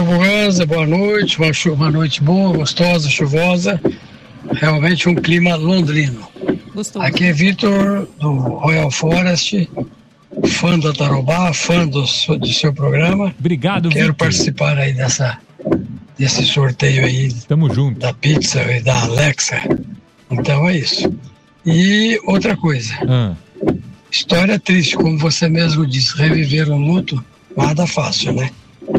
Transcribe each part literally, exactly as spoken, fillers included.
Buganza, boa noite, uma, chu- uma noite boa, gostosa, chuvosa, realmente um clima londrino. Gostoso. Aqui é Vitor, do Royal Forest, fã da Tarobá, fã do, do seu programa. Obrigado, Quero Vitor. participar aí dessa, desse sorteio aí. Tamo junto. Da pizza e da Alexa. Então é isso. E outra coisa. Ah. História triste, como você mesmo disse, reviver um luto, nada fácil, né?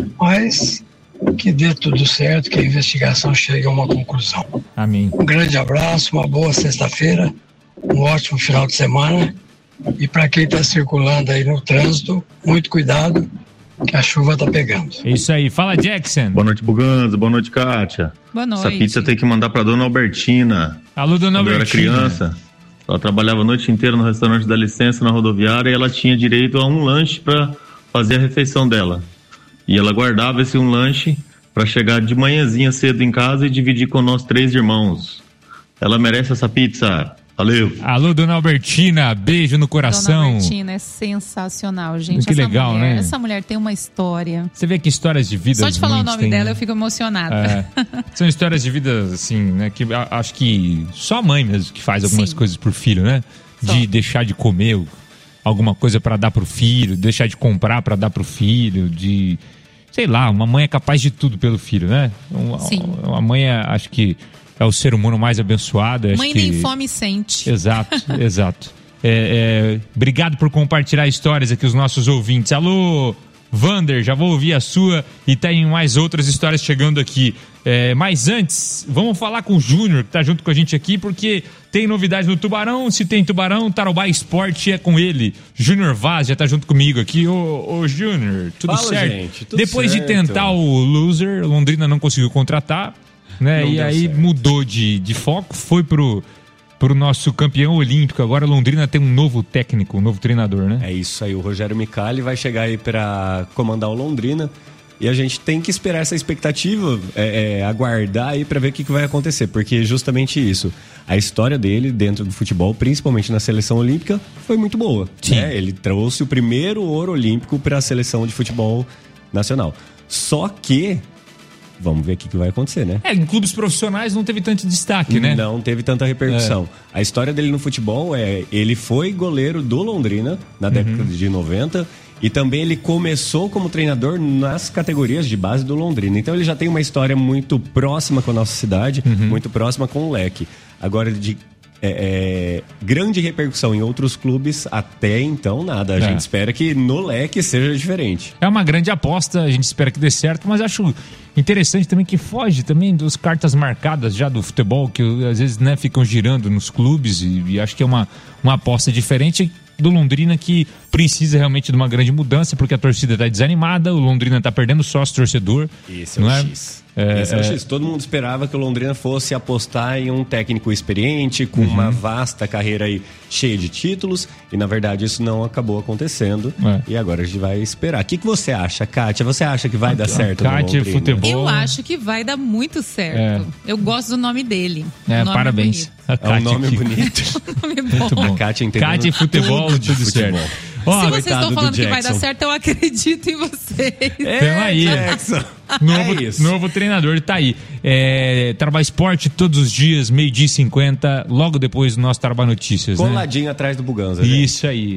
Mas que dê tudo certo, que a investigação chegue a uma conclusão. Amém. Um grande abraço, uma boa sexta-feira, um ótimo final de semana. E para quem está circulando aí no trânsito, muito cuidado, que a chuva está pegando. É isso aí. Fala, Jackson. Boa noite, Buganza. Boa noite, Kátia. Boa noite. Essa pizza tem que mandar pra dona Albertina. Alô, dona Quando Albertina. eu era criança, ela trabalhava a noite inteira no restaurante da Licença, na rodoviária, e ela tinha direito a um lanche para fazer a refeição dela. E ela guardava esse um lanche para chegar de manhãzinha cedo em casa e dividir com nós três irmãos. Ela merece essa pizza. Valeu. Alô, dona Albertina, beijo no coração. Dona Albertina é sensacional, gente. Que essa legal, mulher, né? Essa mulher tem uma história. Você vê que histórias de vida. Só de falar o nome dela eu fico emocionada. É, são histórias de vida, assim, né? Que a- acho que só a mãe mesmo que faz algumas Sim. coisas pro filho, né? De deixar de comer alguma coisa pra dar pro filho, deixar de comprar pra dar pro filho, de... Sei lá, uma mãe é capaz de tudo pelo filho, né? Uma, Sim. uma mãe, é, acho que é o ser humano mais abençoado. acho Mãe que... nem fome sente. Exato, exato. É, é, obrigado por compartilhar histórias aqui, os nossos ouvintes. Alô, Vander, já vou ouvir a sua e tem mais outras histórias chegando aqui. É, mas antes, vamos falar com o Júnior, que tá junto com a gente aqui, porque tem novidade no Tubarão. Se tem Tubarão, Tarobá Esporte é com ele. Júnior Vaz já tá junto comigo aqui. Ô, ô Júnior, tudo Fala, certo? gente, tudo Depois certo. de tentar o loser, Londrina não conseguiu contratar, né? Não E deu aí certo. mudou de, de foco, foi pro... Pro nosso campeão olímpico. Agora Londrina tem um novo técnico, um novo treinador, né? É isso aí, o Rogério Micali vai chegar aí pra comandar o Londrina e a gente tem que esperar essa expectativa, é, é, aguardar aí pra ver o que, que vai acontecer, porque justamente isso, a história dele dentro do futebol, principalmente na seleção olímpica, foi muito boa. Sim. Né? Ele trouxe o primeiro ouro olímpico para a seleção de futebol nacional. Só que vamos ver o que, que vai acontecer, né? É, em clubes profissionais não teve tanto destaque, né? Não teve tanta repercussão. A história dele no futebol é... Ele foi goleiro do Londrina na década de noventa e também ele começou como treinador nas categorias de base do Londrina. Então ele já tem uma história muito próxima com a nossa cidade, muito próxima com o Leque. Agora, de é, é, grande repercussão em outros clubes, até então nada. A É. gente espera que no Leque seja diferente. É uma grande aposta, a gente espera que dê certo, mas acho interessante também que foge também das cartas marcadas já do futebol, que às vezes, né, ficam girando nos clubes, e, e acho que é uma, uma aposta diferente do Londrina, que precisa realmente de uma grande mudança, porque a torcida está desanimada, o Londrina está perdendo sócio torcedor. Esse é não o é? X. É, Esse é o é. X. Todo mundo esperava que o Londrina fosse apostar em um técnico experiente, com uma vasta carreira aí cheia de títulos, e na verdade isso não acabou acontecendo. É. E agora a gente vai esperar. O que, que você acha, Kátia? Você acha que vai dar certo no Kátia, Londrina? futebol. Eu acho que vai dar muito certo. Eu gosto do nome dele. É, O nome parabéns. É A É um nome aqui. bonito. bonito. Nome Muito bom. bom. A Kátia entendendo Kátia e futebol, tudo tudo, de futebol. certo. Ó, Se vocês coitado estão do falando que vai dar Jackson. certo, eu acredito em vocês. Tamo aí. Jackson. Novo, É isso. novo treinador, tá aí. É, Trabalho Esporte todos os dias, meio-dia e cinquenta, logo depois do nosso Trabalho Notícias, né? Coladinho atrás do Buganza. gente. Isso aí.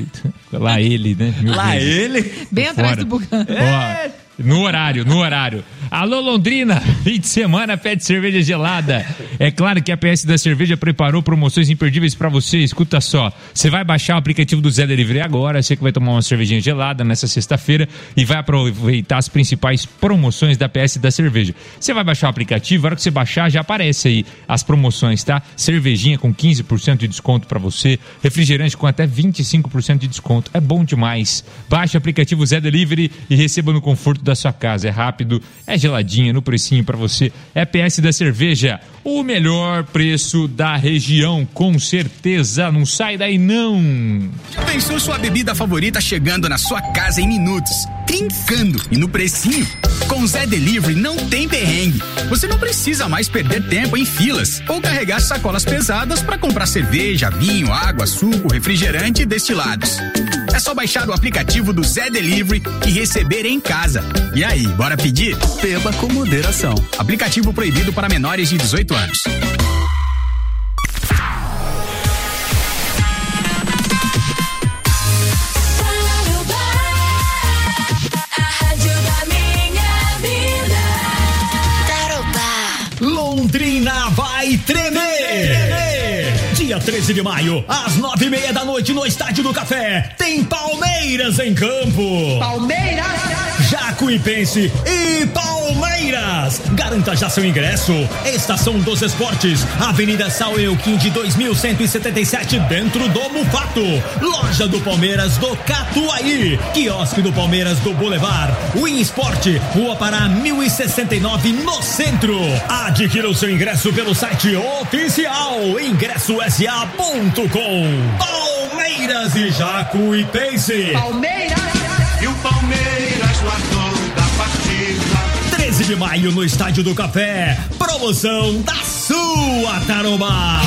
Lá ele, né? Mil Lá vezes. ele. Bem atrás Fora. do Bugan. Ó, no horário, no horário. Alô, Londrina, fim de semana, pede cerveja gelada. É claro que a P S da Cerveja preparou promoções imperdíveis pra você. Escuta só, você vai baixar o aplicativo do Zé Delivery agora, você que vai tomar uma cervejinha gelada nessa sexta-feira e vai aproveitar as principais promoções da P S da Cerveja. Você vai baixar o aplicativo, a hora que você baixar já aparece aí as promoções, tá? Cervejinha com quinze por cento de desconto pra você, refrigerante com até vinte e cinco por cento de desconto. É bom demais. Baixe o aplicativo Zé Delivery e receba no conforto da sua casa. É rápido, é geladinha, no precinho pra você. É P S da Cerveja, o melhor preço da região, com certeza. Não sai daí não. Já pensou sua bebida favorita chegando na sua casa em minutos? trincando. E no precinho, com o Zé Delivery não tem perrengue. Você não precisa mais perder tempo em filas ou carregar sacolas pesadas para comprar cerveja, vinho, água, suco, refrigerante e destilados. É só baixar o aplicativo do Zé Delivery e receber em casa. E aí, bora pedir? Beba com moderação. Aplicativo proibido para menores de dezoito anos. Londrina vai tremer! Dia treze de maio, às nove e meia da noite, no Estádio do Café, tem Palmeiras em campo. Palmeiras! Jacuipense e Palmeiras. Garanta já seu ingresso. Estação dos Esportes, Avenida São Euquim de dois mil cento e setenta e sete, dentro do Mufato. Loja do Palmeiras do Catuaí. Quiosque do Palmeiras do Boulevard. Win Sport, Rua Pará mil e sessenta e nove, no centro. Adquira o seu ingresso pelo site oficial ingresso s a ponto com. Palmeiras e Jacuipense. Palmeiras! E o Palmeiras largou da partida. treze de maio no Estádio do Café. Promoção da sua Tarobá.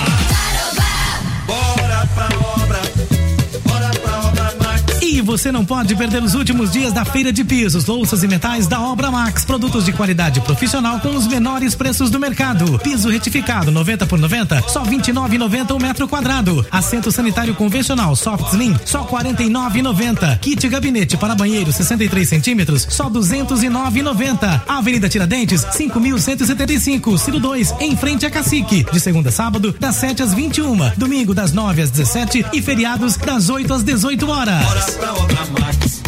Bora pra obra. Bora pra obra Max. E você não pode perder os últimos dias da Feira de Pisos, Louças e Metais da Obra Max. Produtos de qualidade profissional com os menores preços do mercado. Piso retificado noventa por noventa, só vinte e nove reais e noventa centavos o metro quadrado. Assento sanitário convencional Soft Slim, só quarenta e nove reais e noventa centavos. Kit gabinete para banheiro sessenta e três centímetros, só duzentos e nove reais e noventa centavos. Avenida Tiradentes, cinco mil cento e setenta e cinco, Ciro dois, em frente a Cacique. De segunda a sábado, das sete às vinte e uma, domingo das nove às dezessete e feriados das oito às dezoito horas. Bora pra obra Max.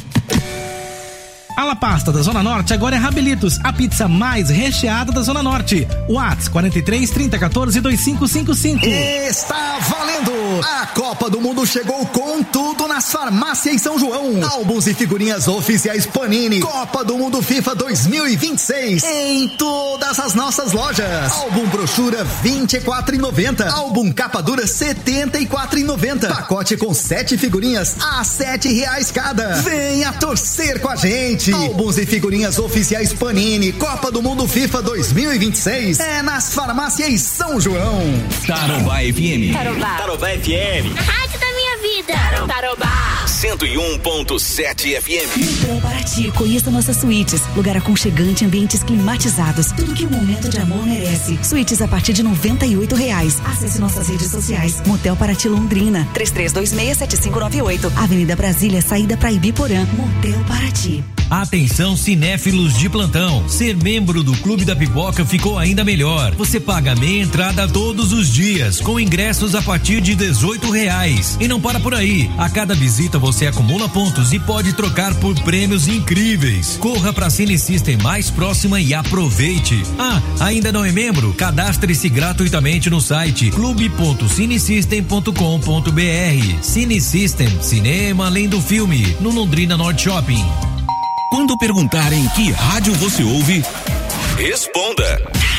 A La Pasta da Zona Norte agora é Rabelitos, a pizza mais recheada da Zona Norte. WhatsApp quarenta e três, trinta, quatorze, vinte e cinco cinquenta e cinco. Está valendo! A Copa do Mundo chegou com tudo nas farmácias São João. Álbuns e figurinhas oficiais Panini. Copa do Mundo FIFA dois mil e vinte e seis. Em todas as nossas lojas. Álbum brochura vinte e quatro reais e noventa centavos. Álbum capa dura setenta e quatro reais e noventa centavos. Pacote com sete figurinhas a sete reais cada. Venha torcer com a gente. Álbuns e figurinhas oficiais Panini, Copa do Mundo FIFA dois mil e vinte e seis. É nas farmácias São João. Tarobá F M. Tarobá. Tarobá F M. A rádio da minha vida. Tarobá. cento e um ponto sete F M. Motel Paraty, conheça nossas suítes. Lugar aconchegante, ambientes climatizados. Tudo que um momento de amor merece. Suítes a partir de noventa e oito reais. Acesse nossas redes sociais. Motel Paraty Londrina. três três dois seis, sete cinco nove oito. Avenida Brasília, saída para Ibiporã. Motel Paraty. Atenção cinéfilos de plantão, ser membro do Clube da Pipoca ficou ainda melhor. Você paga meia entrada todos os dias, com ingressos a partir de dezoito reais. E não para por aí, a cada visita você acumula pontos e pode trocar por prêmios incríveis. Corra pra Cine System mais próxima e aproveite. Ah, ainda não é membro? Cadastre-se gratuitamente no site clube ponto cinesystem ponto com ponto b r. Cine System, cinema além do filme, no Londrina Norte Shopping. Quando perguntarem que rádio você ouve, responda.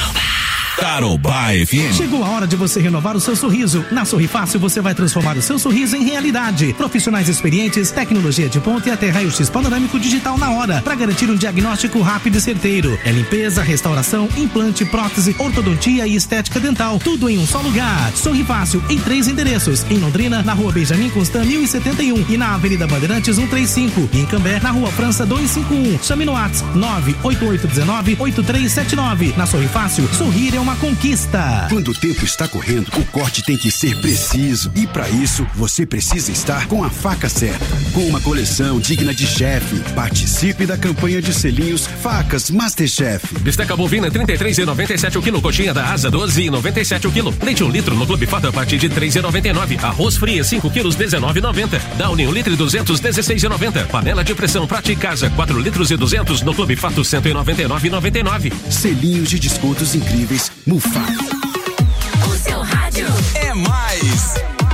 Tarobá F M. Chegou a hora de você renovar o seu sorriso. Na Sorri Fácil você vai transformar o seu sorriso em realidade. Profissionais experientes, tecnologia de ponta e até raio-x panorâmico digital na hora, para garantir um diagnóstico rápido e certeiro. É limpeza, restauração, implante, prótese, ortodontia e estética dental, tudo em um só lugar. Sorri Fácil em três endereços: em Londrina, na Rua Benjamin Constant mil e setenta e um, e na Avenida Bandeirantes cento e trinta e cinco, e em Cambé, na Rua França duzentos e cinquenta e um. Chame no WhatsApp nove oito oito um nove, oito três sete nove. Na Sorri Fácil, sorrir é uma conquista. Quando o tempo está correndo, o corte tem que ser preciso. E para isso, você precisa estar com a faca certa. Com uma coleção digna de chefe. Participe da campanha de selinhos Facas Masterchef. Bisteca bovina trinta e três reais e noventa e sete centavos o quilo. Coxinha da Asa doze reais e noventa e sete centavos o quilo. Leite um litro no Clube Fato a partir de três reais e noventa e nove centavos. Arroz fria cinco quilos dezenove reais e noventa centavos. Downy um litro e duzentos dezesseis reais e noventa centavos. Panela de pressão Prate Casa quatro litros e duzentos no Clube Fato cento e noventa e nove reais e noventa e nove centavos. Selinhos de descontos incríveis Mufato. O seu rádio é mais.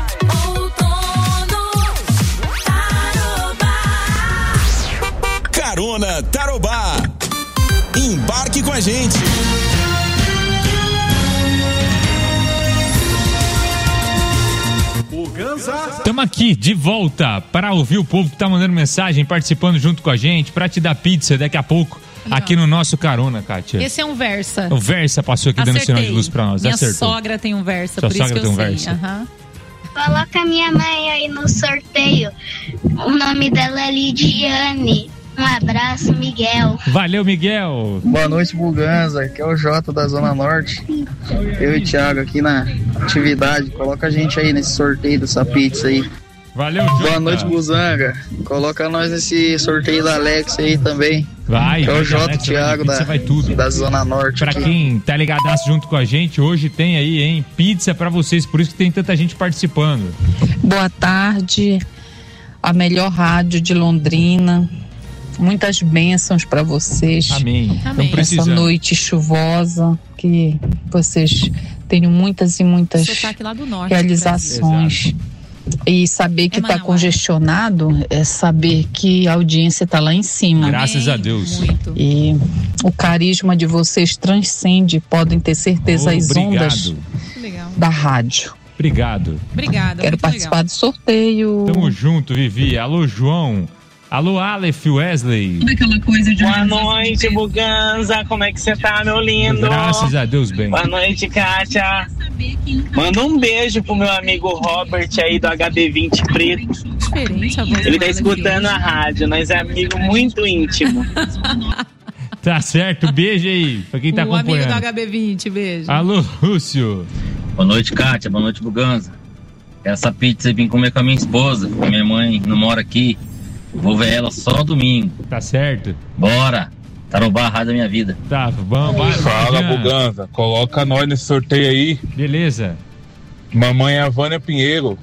Outono Tarobá. Carona Tarobá. Embarque com a gente. O Estamos aqui de volta para ouvir o povo que tá mandando mensagem, participando junto com a gente, para te dar pizza daqui a pouco. Legal. Aqui no nosso carona, Kátia. Esse é um Versa. O Versa passou aqui Acertei. dando sinal de luz pra nós. Minha Acertou. sogra tem um Versa, Sua por isso sogra que tem eu um sei. Versa. Uhum. Coloca minha mãe aí no sorteio. O nome dela é Lidiane. Um abraço, Miguel. Valeu, Miguel. Boa noite, Buganza. Aqui é o Jota da Zona Norte. Eu e o Thiago aqui na atividade. Coloca a gente aí nesse sorteio dessa pizza aí. Valeu, Jota. Boa noite, Buzanga. Coloca nós nesse sorteio da Alex aí também. Vai, que é o vai, Jota Alex, Thiago vai, da, vai tudo. da Zona Norte. Pra aqui. quem tá ligadaço junto com a gente, hoje tem aí, hein, pizza pra vocês, por isso que tem tanta gente participando. Boa tarde, a melhor rádio de Londrina. Muitas bênçãos pra vocês. Amém. Amém. Essa noite chuvosa, que vocês tenham muitas e muitas Sotaque lá do norte, realizações. E saber que É está Manauara. congestionado é saber que a audiência está lá em cima. Graças a Deus. Muito. E o carisma de vocês transcende, podem ter certeza, Oh, as obrigado. ondas Legal. da rádio. Obrigado. Obrigada. Quero muito participar legal. do sorteio. Tamo junto, Vivi. Alô, João. Alô, Aleph Wesley. Boa noite, Buganza. Como é que você tá, meu lindo? Graças a Deus, bem. Boa noite, Kátia. Manda um beijo pro meu amigo Robert aí do H B vinte Preto. Diferente a voz Ele do tá Aleph escutando hoje. a rádio. Nós é amigo muito íntimo. Tá certo, beijo aí pra quem tá O amigo do acompanhando. H B vinte, beijo. Alô, Lúcio. Boa noite, Kátia. Boa noite, Buganza. Essa pizza eu vim comer com a minha esposa. Minha mãe não mora aqui. Vou ver ela só domingo. Tá certo. Bora. Tarobá, a rádio da minha vida. Tá, vamos, vai. Fala, vai. Buganza. Coloca nós nesse sorteio aí. Beleza. Mamãe é a Vânia Pinheiro.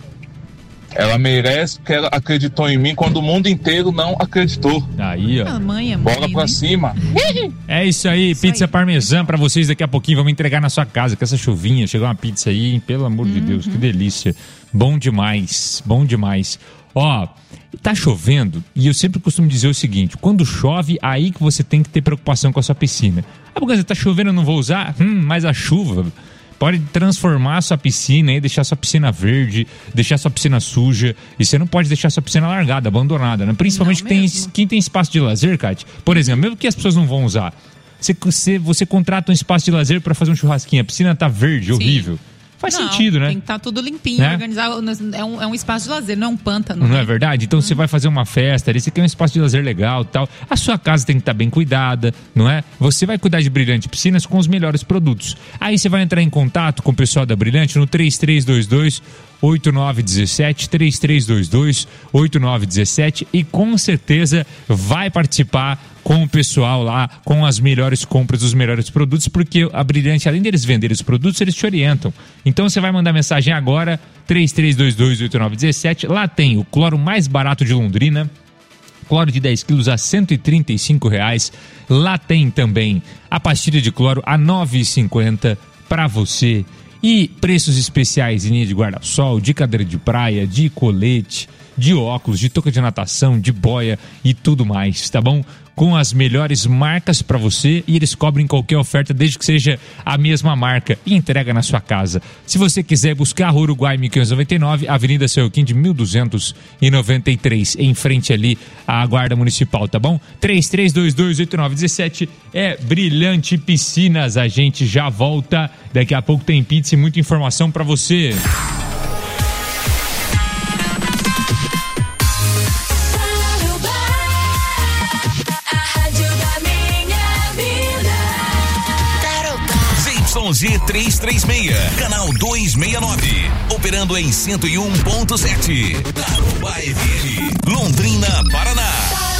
Ela merece porque ela acreditou em mim quando o mundo inteiro não acreditou. Aí, ó. A mãe é Bola mãe, pra né? cima. É isso aí, pizza parmesã pra vocês daqui a pouquinho. Vamos entregar na sua casa com essa chuvinha. Chegou uma pizza aí, hein? Pelo amor de Deus, que delícia. Bom demais, bom demais. Ó, tá chovendo e eu sempre costumo dizer o seguinte: quando chove, aí que você tem que ter preocupação com a sua piscina. Ah, porque tá chovendo, eu não vou usar? Hum, mas a chuva pode transformar a sua piscina e deixar a sua piscina verde, deixar a sua piscina suja. E você não pode deixar a sua piscina largada, abandonada, né? Principalmente Não quem tem, mesmo. quem tem espaço de lazer, Kátia. Por exemplo, mesmo que as pessoas não vão usar, você, você, você contrata um espaço de lazer pra fazer um churrasquinho, a piscina tá verde, horrível. Faz Não, sentido, né? Tem que estar tudo limpinho, Né? organizado. É um, é um espaço de lazer, não é um pântano. Não é verdade? Então você vai fazer uma festa ali, você quer um espaço de lazer legal e tal. A sua casa tem que estar bem cuidada, não é? Você vai cuidar de Brilhante Piscinas com os melhores produtos. Aí você vai entrar em contato com o pessoal da Brilhante no três três dois dois oito nove um sete, três três dois dois oito nove um sete, e com certeza vai participar com o pessoal lá, com as melhores compras dos melhores produtos, porque a Brilhante, além deles venderem os produtos, eles te orientam. Então você vai mandar mensagem agora, três três dois dois oito nove um sete, lá tem o cloro mais barato de Londrina, cloro de dez quilos a cento e trinta e cinco reais. Lá tem também a pastilha de cloro a nove reais e cinquenta centavos para você. E preços especiais em linha de guarda-sol, de cadeira de praia, de colete, de óculos, de touca de natação, de boia e tudo mais, tá bom? Com as melhores marcas para você, e eles cobrem qualquer oferta desde que seja a mesma marca e entrega na sua casa. Se você quiser buscar, Uruguai mil quinhentos e noventa e nove, Avenida Seuquim de mil duzentos e noventa e três, em frente ali à Guarda Municipal, tá bom? três três dois dois oito nove um sete é Brilhante Piscinas. A gente já volta. Daqui a pouco tem pizza e muita informação para você. Z Y Z trezentos e trinta e seis, canal duzentos e sessenta e nove, operando em cento e um ponto sete. Tarobá F M, Londrina, Paraná.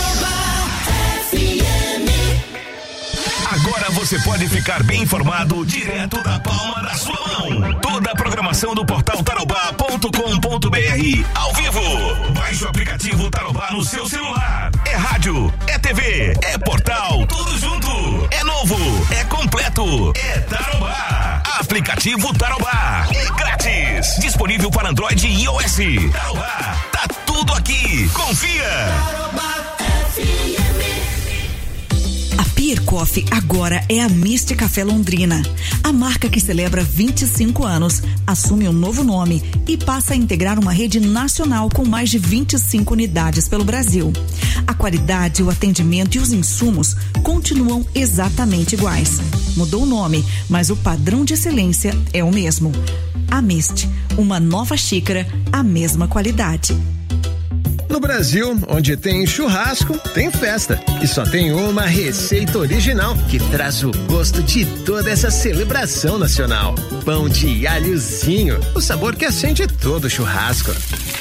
Agora você pode ficar bem informado direto da palma da sua mão. Toda a programação do portal tarobá ponto com ponto br ao vivo. Baixe o aplicativo Tarobá no seu celular. É rádio, é T V, é portal, tudo junto. É novo, é completo, é Tarobá. Aplicativo Tarobá, é grátis. Disponível para Android e iOS. Tarobá, tá tudo aqui. Confia. A Pia Beer Coffee agora é a Mist Café Londrina. A marca que celebra vinte e cinco anos assume um novo nome e passa a integrar uma rede nacional com mais de vinte e cinco unidades pelo Brasil. A qualidade, o atendimento e os insumos continuam exatamente iguais. Mudou o nome, mas o padrão de excelência é o mesmo. A Mist, uma nova xícara, a mesma qualidade. No Brasil, onde tem churrasco, tem festa. E só tem uma receita original que traz o gosto de toda essa celebração nacional. Pão de alhozinho, o sabor que acende todo churrasco.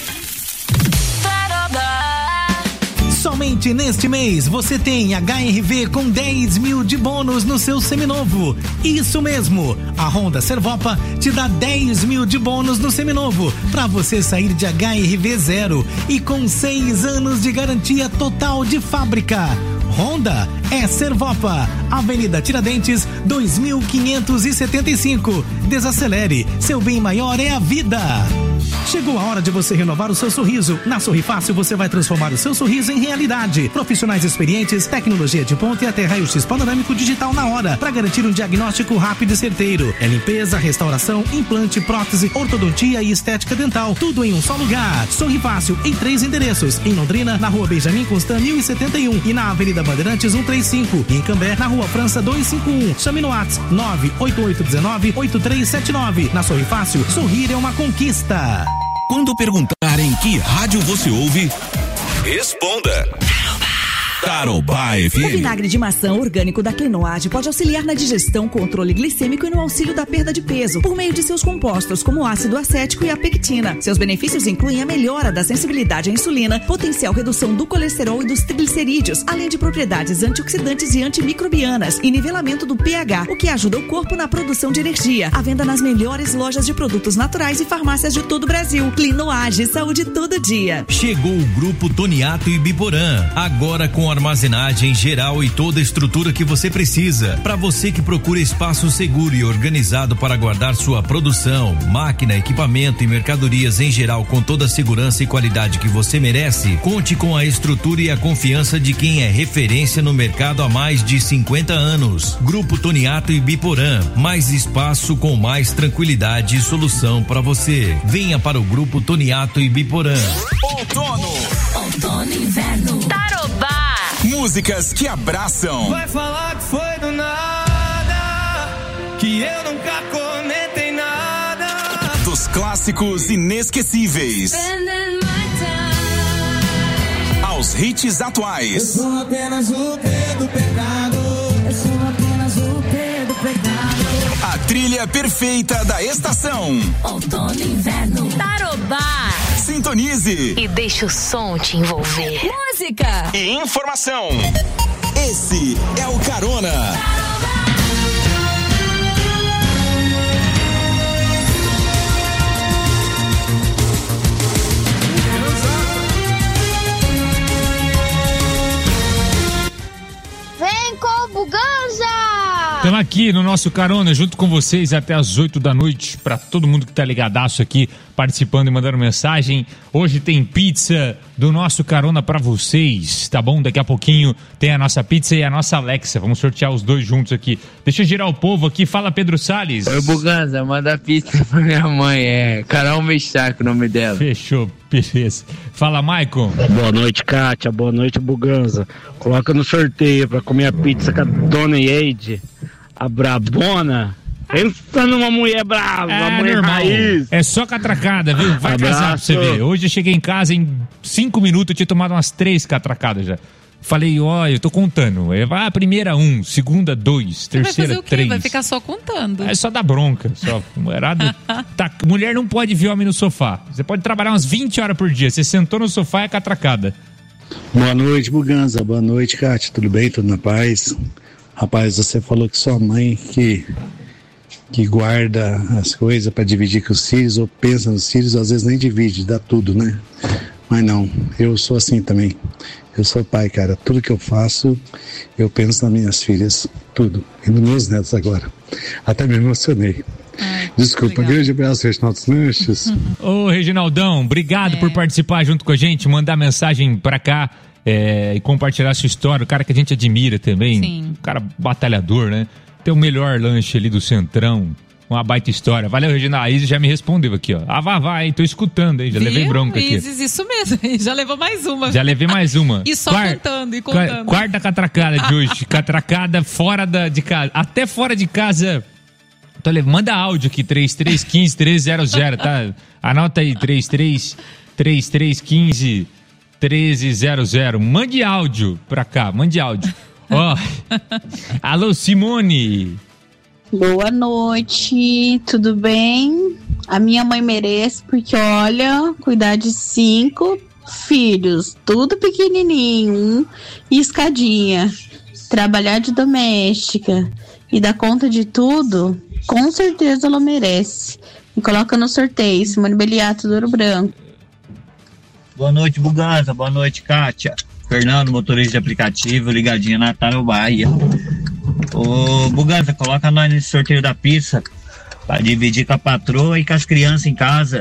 Somente neste mês você tem H R V com dez mil de bônus no seu seminovo. Isso mesmo, a Honda Servopa te dá dez mil de bônus no seminovo para você sair de H R V zero e com seis anos de garantia total de fábrica. Honda é Servopa, Avenida Tiradentes, dois mil quinhentos e setenta e cinco. Desacelere, seu bem maior é a vida. Chegou a hora de você renovar o seu sorriso. Na Sorri Fácil você vai transformar o seu sorriso em realidade. Profissionais experientes, tecnologia de ponta e até raio-x panorâmico digital na hora, para garantir um diagnóstico rápido e certeiro. É limpeza, restauração, implante, prótese, ortodontia e estética dental. Tudo em um só lugar. Sorri Fácil em três endereços. Em Londrina, na Rua Benjamin Constant mil e setenta e um e na Avenida Bandeirantes cento e trinta e cinco. E em Cambé, na Rua França duzentos e cinquenta e um. Chame no WhatsApp nove oito oito um nove oito três sete nove. Na Sorri Fácil, sorrir é uma conquista. Quando perguntarem que rádio você ouve, responda. Tarobá F M. O vinagre de maçã orgânico da Quinoage pode auxiliar na digestão, controle glicêmico e no auxílio da perda de peso, por meio de seus compostos, como o ácido acético e a pectina. Seus benefícios incluem a melhora da sensibilidade à insulina, potencial redução do colesterol e dos triglicerídeos, além de propriedades antioxidantes e antimicrobianas e nivelamento do pH, o que ajuda o corpo na produção de energia. À venda nas melhores lojas de produtos naturais e farmácias de todo o Brasil. Quinoage, saúde todo dia. Chegou o Grupo Toniato e Biporã, agora com armazenagem geral e toda a estrutura que você precisa. Para você que procura espaço seguro e organizado para guardar sua produção, máquina, equipamento e mercadorias em geral com toda a segurança e qualidade que você merece, conte com a estrutura e a confiança de quem é referência no mercado há mais de cinquenta anos. Grupo Toniato e Biporã, mais espaço com mais tranquilidade e solução para você. Venha para o Grupo Toniato e Biporã. Outono. Outono e inverno. Tarobá. Músicas que abraçam. Vai falar que foi do nada, que eu nunca comentei nada. Dos clássicos inesquecíveis aos hits atuais. Eu sou apenas o pé do pecado. Eu sou apenas o pé do pecado. A trilha perfeita da estação. Outono e inverno. Tarobá. Sintonize e deixa o som te envolver. Música e informação. Esse é o Carona. Vem com o Buganza! Estamos aqui no nosso Carona, junto com vocês até as oito da noite, para todo mundo que tá ligadaço aqui, participando e mandando mensagem. Hoje tem pizza do nosso Carona para vocês, tá bom? Daqui a pouquinho tem a nossa pizza e a nossa Alexa. Vamos sortear os dois juntos aqui. Deixa eu girar o povo aqui. Fala, Pedro Salles. Oi, Buganza, manda pizza pra minha mãe. É Carol Meixac o nome dela. Fechou, beleza. Fala, Maicon. Boa noite, Kátia. Boa noite, Buganza. Coloca no sorteio pra comer a pizza com a Dona Eide, a brabona. Pensa numa mulher brava, é, uma mulher normal. raiz. É só catracada, viu? Vai Abraço. casar pra você ver. Hoje eu cheguei em casa, em cinco minutos eu tinha tomado umas três catracadas já. Falei, ó, eu tô contando. Vai a primeira um, segunda dois, terceira vai fazer o quê? três. Vai ficar só contando. É só dar bronca, só. Mulherada, tá, mulher não pode ver homem no sofá. Você pode trabalhar umas vinte horas por dia. Você sentou no sofá, é catracada. Boa noite, Buganza. Boa noite, Kátia. Tudo bem? Tudo na paz? Rapaz, você falou que sua mãe que, que guarda as coisas para dividir com os filhos, ou pensa nos filhos, às vezes nem divide, dá tudo, né? Mas não, eu sou assim também. Eu sou pai, cara. Tudo que eu faço, eu penso nas minhas filhas. Tudo. E nos meus netos agora. Até me emocionei. Ai, desculpa, legal. Grande abraço, Reginaldo Lanches. Ô, Reginaldão, obrigado é. por participar junto com a gente, mandar mensagem pra cá. é, e compartilhar a sua história, o cara que a gente admira também, Sim. o cara batalhador, né? Tem o melhor lanche ali do Centrão, uma baita história. Valeu, Regina. A Isis já me respondeu aqui, ó. Ah, vá, vá, hein? Tô escutando, hein? Já Viu? levei bronca aqui. Isis, isso mesmo. Já levou mais uma. Já levei mais uma. E só Quar- contando e contando. Quarta catracada de hoje. Catracada fora da, de casa. Até fora de casa. Tô levando. Manda áudio aqui, três três um cinco, três zero zero, tá? Anota aí, três três três três um cinco, três zero zero. Mande áudio pra cá, mande áudio. Ó. Alô, Simone. Boa noite, tudo bem? A minha mãe merece, porque olha, cuidar de cinco filhos, tudo pequenininho, e escadinha, trabalhar de doméstica e dar conta de tudo, com certeza ela merece. Me coloca no sorteio, Simone Beliato do Ouro Branco. Boa noite, Buganza, boa noite, Kátia. Fernando, motorista de aplicativo, ligadinha na Bahia. Ô, Buganza, coloca nós nesse sorteio da pizza pra dividir com a patroa e com as crianças em casa.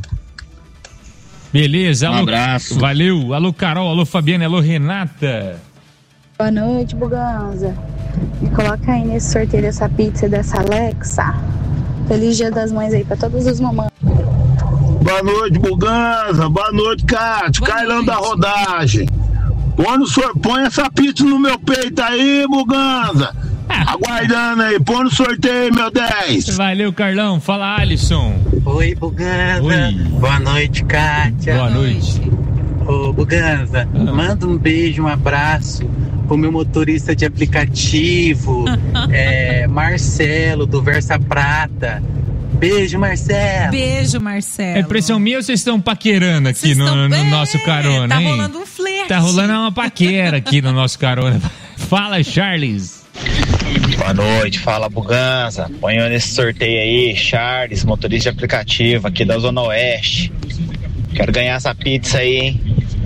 Beleza, Um alô, abraço. Valeu. Alô, Carol, alô, Fabiana, alô, Renata. Boa noite, Buganza. Me coloca aí nesse sorteio dessa pizza dessa Alexa. Feliz Dia das Mães aí pra todas as mamães. Boa noite, Buganza. Boa noite, Cátia. Cailão da rodagem. Põe, no sor... Põe essa pizza no meu peito aí, Buganza. Aguardando aí. Põe no sorteio, meu dez. Valeu, Carlão. Fala, Alisson. Oi, Buganza. Oi. Boa noite, Kátia. Boa noite. Ô, Buganza, Ah. manda um beijo, um abraço pro meu motorista de aplicativo, é, Marcelo, do Versa Prata. Beijo, Marcelo. Beijo, Marcelo. É impressão minha ou vocês estão paquerando aqui no, estão- no É, nosso carona, tá hein? rolando um flerte. Tá rolando uma paquera aqui no nosso carona. Fala, Charles. Boa noite, fala Buganza. Põe nesse sorteio aí, Charles, motorista de aplicativo aqui da Zona Oeste. Quero ganhar essa pizza aí, hein?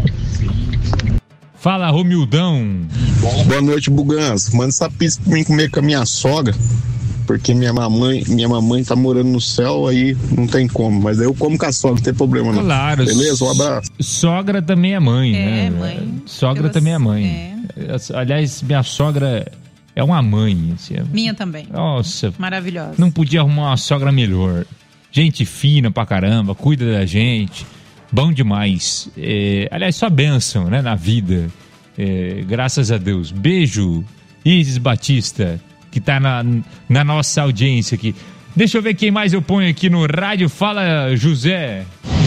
Fala, Romildão. Boa noite, Buganza. Manda essa pizza pra mim comer com a minha sogra. Porque minha mamãe, minha mamãe tá morando no céu, aí não tem como. Mas aí eu como com a sogra, não tem problema não. Claro. Beleza? Um abraço. Sogra também é mãe, É, né? mãe. Sogra Elas- também é mãe. Aliás, minha sogra é uma mãe. Assim. Minha também. Nossa. Maravilhosa. Não podia arrumar uma sogra melhor. Gente fina pra caramba, cuida da gente. Bom demais. É, aliás, só bênção, né, na vida. É, graças a Deus. Beijo, Isis Batista, que tá na, na nossa audiência aqui. Deixa eu ver quem mais eu ponho aqui no rádio. Fala, José.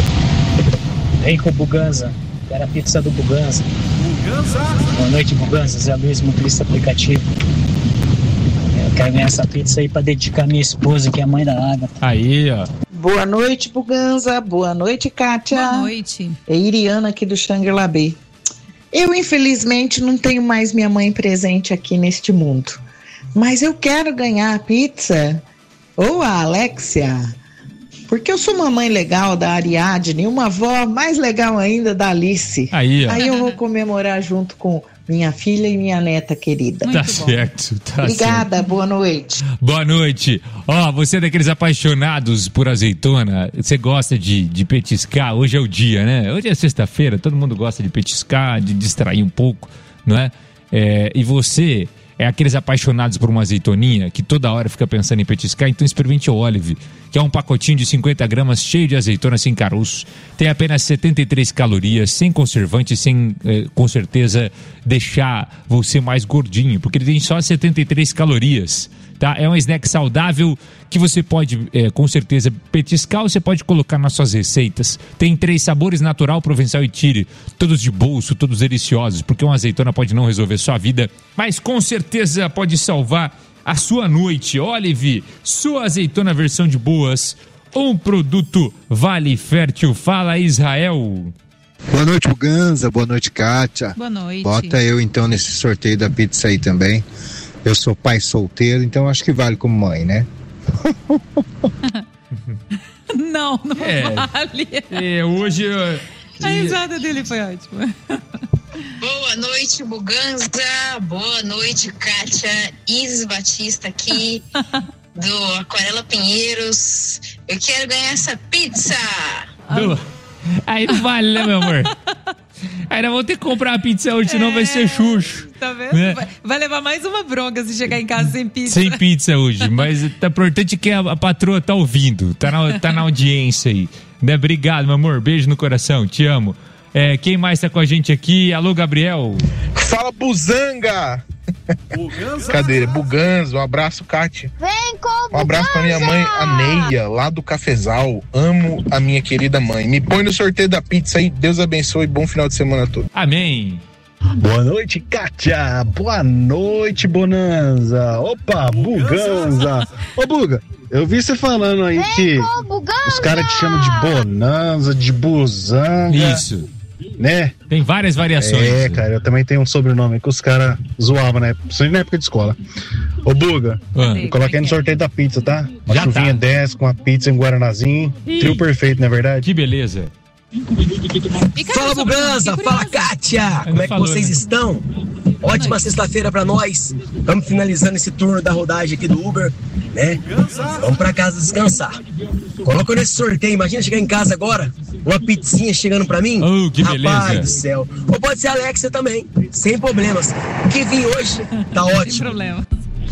Vem com o Buganza. Quero a pizza do Buganza. Buganza. Boa noite, Buganza. Zé Luiz, motorista aplicativo. Eu quero ganhar essa pizza aí pra dedicar à minha esposa, que é a mãe da Agatha. Aí, ó. Boa noite, Buganza. Boa noite, Kátia. Boa noite. É Iriana aqui do Shangri-La B. Eu, infelizmente, não tenho mais minha mãe presente aqui neste mundo. Mas eu quero ganhar a pizza ou a Alexia. Porque eu sou uma mãe legal da Ariadne e uma avó mais legal ainda da Alice. Aí, ó. Aí eu vou comemorar junto com minha filha e minha neta querida. Tá certo, tá Obrigada, certo. boa noite. Boa noite. Ó, você é daqueles apaixonados por azeitona, você gosta de, de petiscar, hoje é o dia, né? Hoje é sexta-feira, todo mundo gosta de petiscar, de distrair um pouco, não é? É, e você é aqueles apaixonados por uma azeitoninha que toda hora fica pensando em petiscar, então experimente o Olive, que é um pacotinho de cinquenta gramas cheio de azeitona sem caroço. Tem apenas setenta e três calorias, sem conservante, sem, eh, com certeza, deixar você mais gordinho, porque ele tem só setenta e três calorias. Tá? É um snack saudável que você pode, é, com certeza, petiscar ou você pode colocar nas suas receitas. Tem três sabores: natural, provençal e tire. Todos de bolso, todos deliciosos, porque uma azeitona pode não resolver sua vida, mas com certeza pode salvar a sua noite. Olive, sua azeitona versão de boas. Um produto Vale Fértil. Fala, Israel. Boa noite, Buganza. Boa noite, Kátia. Boa noite. Bota eu então nesse sorteio da pizza aí também. Eu sou pai solteiro, então acho que vale como mãe, né? Não, não É. vale. É, hoje... eu- A risada dele foi ótima. Boa noite, Buganza. Boa noite, Kátia. Isis Batista aqui, do Aquarela Pinheiros. Eu quero ganhar essa pizza. Do- Aí não vale, né, meu amor? Aí nós vamos ter que comprar uma pizza hoje, senão é, vai ser xuxo. Tá vendo? Né? Vai, vai levar mais uma bronca se chegar em casa sem pizza. Sem pizza hoje, mas tá importante que a, a patroa tá ouvindo, tá na, tá na audiência aí. Né? Obrigado, meu amor, beijo no coração, te amo. É, quem mais tá com a gente aqui? Alô, Gabriel. Fala, Buzanga. Buganza. Cadê? Buganza, um abraço, Kátia. Vem com Um abraço pra minha mãe, a Neia, lá do Cafezal. Amo a minha querida mãe. Me põe no sorteio da pizza aí. Deus abençoe e bom final de semana todo. Amém. Boa noite, Kátia. Boa noite, Bonanza. Opa, Buganza. Ô, Buga, eu vi você falando aí Vem que os caras te chamam de Bonanza, de Buzanga. Isso. Né? Tem várias variações. É, cara, eu também tenho um sobrenome que os caras zoavam, né? Principalmente na época de escola. Ô, Buga, ah. eu coloquei no sorteio da pizza, tá? Uma Já chuvinha tá. dez com a pizza em Guaranazinho. Ih. Trio perfeito, não é verdade? Que beleza. Fala, Buganza, fala, Kátia. Como é que falou, vocês né? estão? Ótima sexta-feira pra nós. Estamos finalizando esse turno da rodagem aqui do Uber, né? Vamos pra casa descansar. Coloca nesse sorteio, imagina chegar em casa agora, uma pizzinha chegando pra mim. Oh, que beleza. Rapaz do céu. Ou pode ser a Alexia também, sem problemas. O que vim hoje tá ótimo. Sem problema.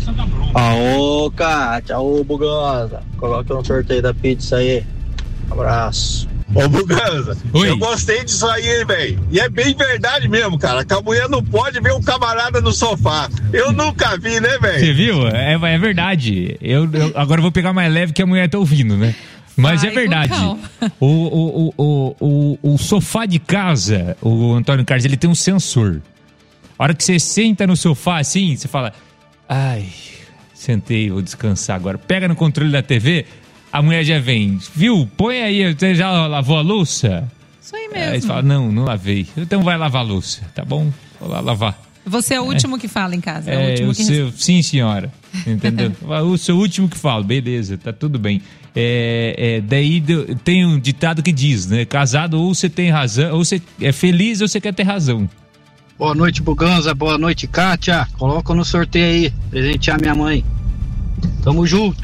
Aô, Kátia, aô, Buganza. Coloca no sorteio da pizza aí. Abraço. Ô, Buganza, Oi. eu gostei disso aí, velho. E é bem verdade mesmo, cara. Que a mulher não pode ver um camarada no sofá. Eu nunca vi, né, velho? Você viu? É, é verdade. Eu, eu agora eu vou pegar mais leve que a mulher tá ouvindo, né? Mas Ai, é verdade. O, o, o, o, o sofá de casa, o Antônio Carlos, ele tem um sensor. A hora que você senta no sofá assim, você fala: ai, sentei, vou descansar agora. Pega no controle da T V, a mulher já vem, viu? Põe aí, você já lavou a louça? Isso aí mesmo. Aí você fala: não, não lavei. Então vai lavar a louça, tá bom? Vou lá lavar. Você é o último é. que fala em casa. É, é o último eu que seu, sim, senhora. Entendeu? Eu sou o último que falo, beleza, tá tudo bem. É, é, daí tem um ditado que diz, né? Casado, ou você tem razão, ou você é feliz, ou você quer ter razão. Boa noite, Buganza. Boa noite, Kátia. Coloca no sorteio aí, presentear minha mãe. Tamo junto.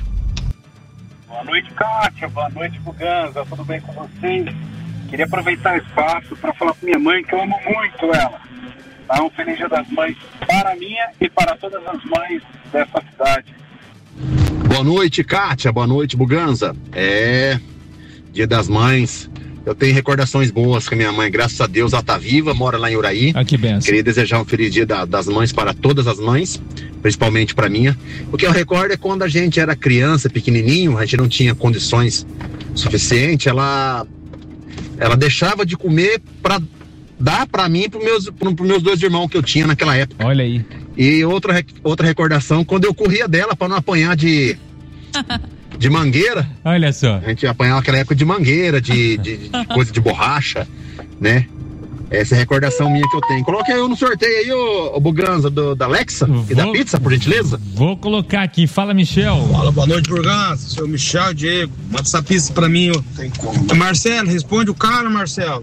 Boa noite, Kátia. Boa noite, Buganza. Tudo bem com vocês? Queria aproveitar o espaço para falar com minha mãe que eu amo muito ela. Tá? Um feliz Dia das Mães para minha e para todas as mães dessa cidade. Boa noite, Kátia. Boa noite, Buganza. É, Dia das Mães. Eu tenho recordações boas com a minha mãe. Graças a Deus, ela tá viva, mora lá em Uraí. Ah, que benção. Queria desejar um feliz Dia da, das Mães para todas as mães, principalmente para minha. O que eu recordo é quando a gente era criança, pequenininho, a gente não tinha condições suficientes, ela, ela deixava de comer para dar para mim e para meus, pros meus dois irmãos que eu tinha naquela época. Olha aí. E outra, outra recordação, quando eu corria dela para não apanhar de... de mangueira. Olha só. A gente apanhava naquela época de mangueira, de, de, de coisa de borracha, né? Essa é a recordação minha que eu tenho. Coloque eu no sorteio aí, ô, ô Buganza, do, da Alexa vou, e da pizza, por gentileza. Vou colocar aqui. Fala, Michel. Fala, boa noite, Buganza. Seu Michel Diego. Manda essa pizza pra mim, ô. Tem como. Marcelo, responde o cara, Marcelo.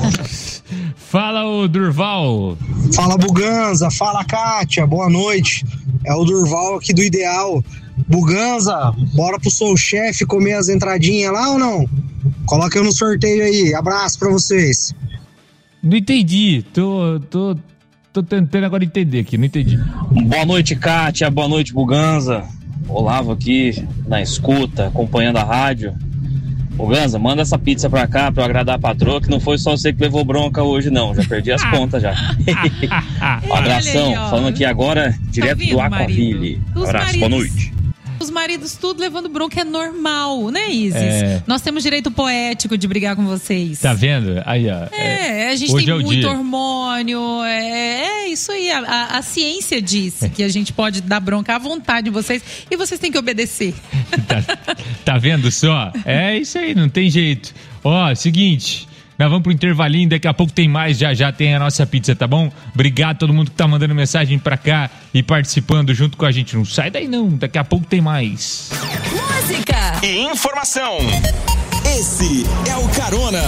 Fala, o Durval. Fala, Buganza. Fala, Kátia. Boa noite. É o Durval aqui do Ideal. Buganza, bora pro Sou Chefe comer as entradinhas lá ou não? Coloca eu no sorteio aí. Abraço pra vocês. Não entendi. Tô, tô, tô tentando agora entender aqui. Não entendi. Boa noite, Kátia. Boa noite, Buganza. Olavo aqui na escuta, acompanhando a rádio. Buganza, manda essa pizza pra cá pra eu agradar a patroa, que não foi só você que levou bronca hoje, não. Já perdi as contas já. Um abração. Aí, falando aqui agora, direto tá do Aquaville. Abraço, boa noite. Os maridos tudo levando bronca é normal, né, Isis? É. Nós temos direito poético de brigar com vocês. Tá vendo? Aí, ó. É, a gente Hoje tem é o muito dia. hormônio. É, é isso aí. A, a, a ciência diz é. que a gente pode dar bronca à vontade em vocês e vocês têm que obedecer. Tá, tá vendo só? É isso aí, não tem jeito. Ó, seguinte. Nós vamos pro intervalinho, daqui a pouco tem mais, já já tem a nossa pizza, tá bom? Obrigado a todo mundo que tá mandando mensagem pra cá e participando junto com a gente. Não sai daí não, daqui a pouco tem mais. Música e informação. Esse é o Carona.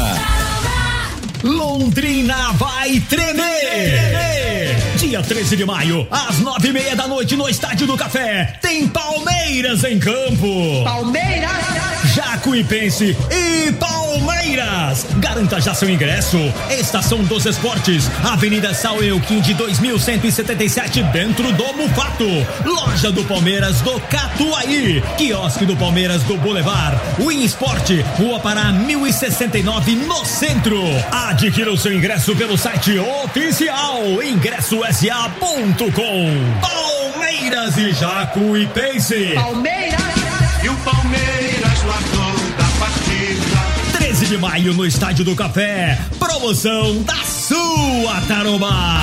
Londrina vai tremer. Dia treze de maio, às nove e meia da noite, no Estádio do Café, tem Palmeiras em campo. Palmeiras! Jacuipense e Palmeiras. Garanta já seu ingresso. Estação dos Esportes, Avenida São Euquim de dois mil cento e setenta e sete, dentro do Mufato. Loja do Palmeiras do Catuaí. Quiosque do Palmeiras do Boulevard. Win Sport, Rua Pará mil e sessenta e nove, no centro. Adquira o seu ingresso pelo site oficial ingresso s a ponto com. Palmeiras e Jacuipense. Palmeiras e o Palmeiras largou da partida. treze de maio no Estádio do Café. Promoção da sua Tarobá.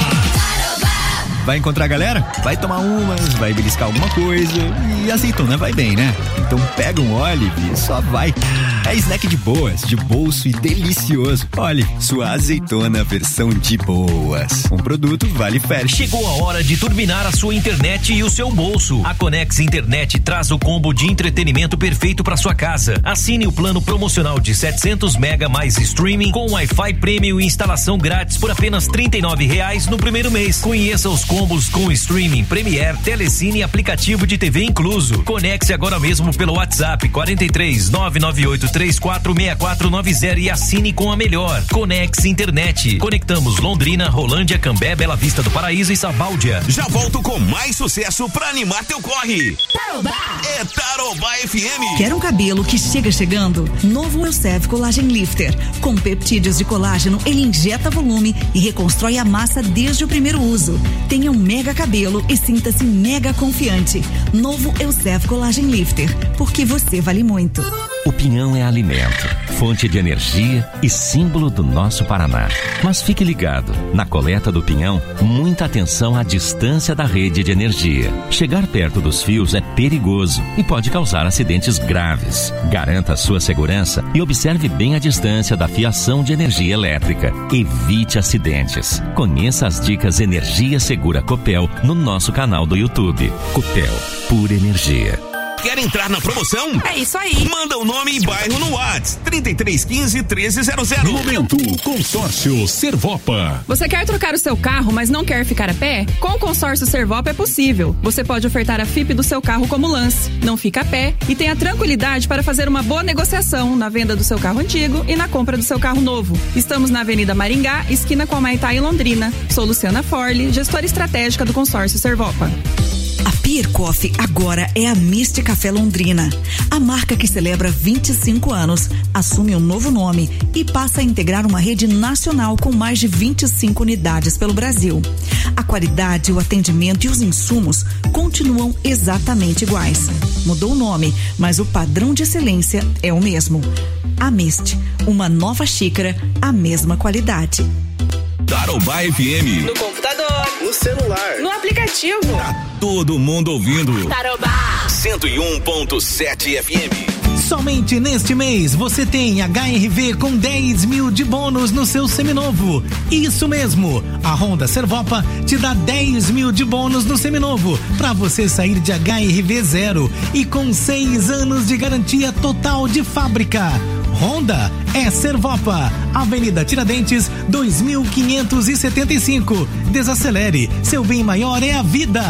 Vai encontrar a galera? Vai tomar umas, vai beliscar alguma coisa. E azeitona vai bem, né? Então pega um Olive e só vai. É snack de boas, de bolso e delicioso. Olhe, sua azeitona versão de boas. Um produto Vale Fer. Chegou a hora de turbinar a sua internet e o seu bolso. A Conex Internet traz o combo de entretenimento perfeito para sua casa. Assine o plano promocional de setecentos mega mais streaming com Wi-Fi Premium e instalação grátis por apenas trinta e nove reais no primeiro mês. Conheça os combos com streaming, Premiere, Telecine e aplicativo de T V incluso. Conecte agora mesmo pelo WhatsApp quatro três nove nove oito três quatro seis quatro nove zero e assine com a melhor. Conex Internet. Conectamos Londrina, Rolândia, Cambé, Bela Vista do Paraíso e Sabáudia. Já volto com mais sucesso pra animar teu corre. Tarobá. É Tarobá F M. Quer um cabelo que chega chegando? Novo Elseve Collagen Lifter. Com peptídeos de colágeno, ele injeta volume e reconstrói a massa desde o primeiro uso. Tenha um mega cabelo e sinta-se mega confiante. Novo Elseve Collagen Lifter, porque você vale muito. O pinhão é alimento, fonte de energia e símbolo do nosso Paraná. Mas fique ligado, na coleta do pinhão, muita atenção à distância da rede de energia. Chegar perto dos fios é perigoso e pode causar acidentes graves. Garanta a sua segurança e observe bem a distância da fiação de energia elétrica. Evite acidentes. Conheça as dicas Energia Segura Copel no nosso canal do YouTube. Copel, pura energia. Quer entrar na promoção? É isso aí. Manda o nome e bairro no WhatsApp. trinta e três quinze, treze zero zero. Momento Consórcio Servopa. Você quer trocar o seu carro, mas não quer ficar a pé? Com o Consórcio Servopa é possível. Você pode ofertar a F I P do seu carro como lance. Não fica a pé e tenha tranquilidade para fazer uma boa negociação na venda do seu carro antigo e na compra do seu carro novo. Estamos na Avenida Maringá, esquina com a Maitá, em Londrina. Sou Luciana Forli, gestora estratégica do Consórcio Servopa. A Pier Coffee agora é a Mist Café Londrina. A marca que celebra vinte e cinco anos assume um novo nome e passa a integrar uma rede nacional com mais de vinte e cinco unidades pelo Brasil. A qualidade, o atendimento e os insumos continuam exatamente iguais. Mudou o nome, mas o padrão de excelência é o mesmo. A Mist, uma nova xícara, a mesma qualidade. Tarobá F M. No computador, no celular, no aplicativo. Tá todo mundo ouvindo. Tarobá cento e um ponto sete F M. Somente neste mês você tem H R V com dez mil de bônus no seu seminovo. Isso mesmo, a Honda Servopa te dá dez mil de bônus no seminovo para você sair de H R V zero e com seis anos de garantia total de fábrica. Honda é Servopa, Avenida Tiradentes, dois mil quinhentos e setenta e cinco. Desacelere, seu bem maior é a vida.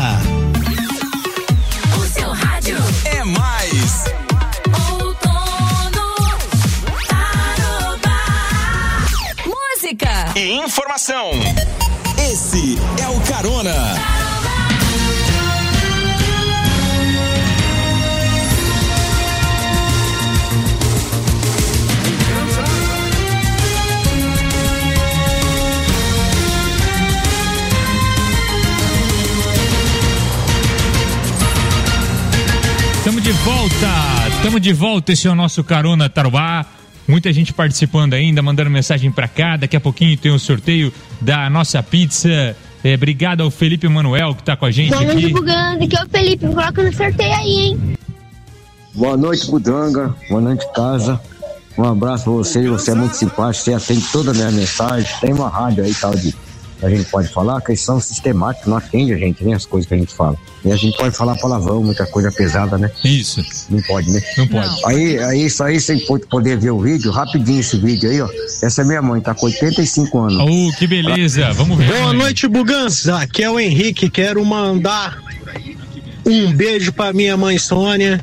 O seu rádio é mais. Outono Tarobá. Música E informação. Esse é o Carona. Estamos de volta, estamos de volta, esse é o nosso Carona Tarobá. Muita gente participando ainda, mandando mensagem pra cá. Daqui a pouquinho tem o sorteio da nossa pizza. É, obrigado ao Felipe Manuel que tá com a gente Boa noite, aqui. Bugando, aqui é o Felipe, coloca no sorteio aí, hein? Boa noite, Budanga. Boa noite, casa. Um abraço pra você, você é muito simpático, você atende toda a minha mensagem. Tem uma rádio aí, tal, de a gente pode falar, questão sistemática, não atende a gente, nem as coisas que a gente fala. E a gente pode falar palavrão, muita coisa pesada, né? Isso. Não pode, né? Não pode. Aí, aí isso aí, sem poder ver o vídeo, rapidinho esse vídeo aí, ó. Essa é minha mãe, tá com oitenta e cinco anos. Oh, que beleza, vamos ver. Boa noite, Bugança. Aqui é o Henrique, quero mandar um beijo pra minha mãe Sônia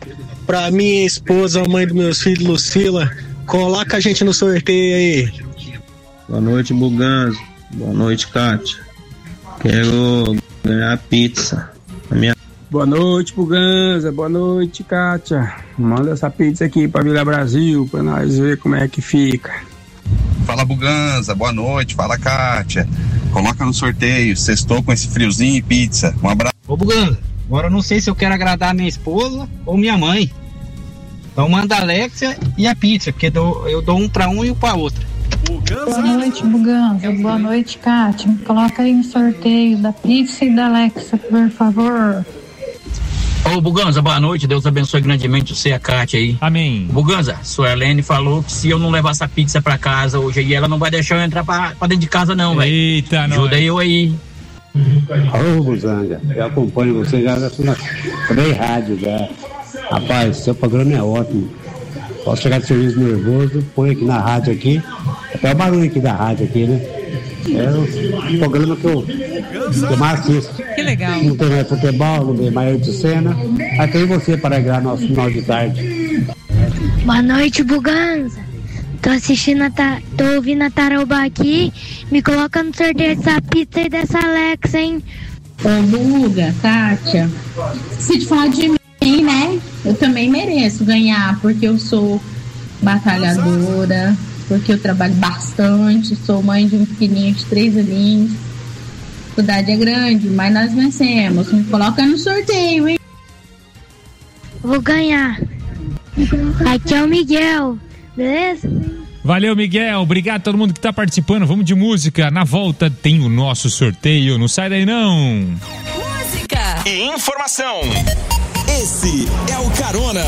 pra minha esposa, a mãe dos meus filhos, Lucila. Coloca a gente no sorteio aí. Boa noite, Buganza. Boa noite, Kátia. Quero ganhar pizza. A minha... Boa noite, Buganza. Boa noite, Kátia. Manda essa pizza aqui pra Vila Brasil, pra nós ver como é que fica. Fala, Buganza. Boa noite. Fala, Kátia. Coloca no sorteio. Sextou com esse friozinho e pizza. Um abraço. Ô, Buganza, agora eu não sei se eu quero agradar minha esposa ou minha mãe. Então manda a Alexia e a pizza, porque eu dou um pra um e um pra outra. Boa noite, Buganza. Boa noite, Kátia. Me coloca aí no sorteio da pizza e da Alexia, por favor. Ô, Buganza, boa noite. Deus abençoe grandemente você e a Kátia aí. Amém. Buganza, sua Helene falou que se eu não levar essa pizza pra casa hoje aí, ela não vai deixar eu entrar pra, pra dentro de casa não, velho. Eita, ajuda nós. eu aí. Ô, Buganza, eu acompanho você já nas três rádios já. Rapaz, seu programa é ótimo. Posso chegar de serviço nervoso, põe aqui na rádio aqui. Até o barulho aqui da rádio aqui, né? É o programa que eu, que eu mais assisto. Que legal. Não tem mais futebol, não tem mais de cena. Aí tem você para alegrar nosso final de tarde. Boa noite, Buganza. Tô assistindo, a ta... tô ouvindo a Tarouba aqui. Me coloca no sorteio dessa pizza e dessa Alexa, hein? Ô, Buga, Kátia, se te falar de mim, né? Eu também mereço ganhar, porque eu sou batalhadora, porque eu trabalho bastante, sou mãe de um filhinho de três aninhos. A dificuldade é grande, mas nós vencemos. Me coloca no sorteio, hein? Vou ganhar. Aqui é o Miguel, beleza? Valeu, Miguel. Obrigado a todo mundo que tá participando. Vamos de música. Na volta tem o nosso sorteio. Não sai daí, não. Música e informação. Esse é o Carona.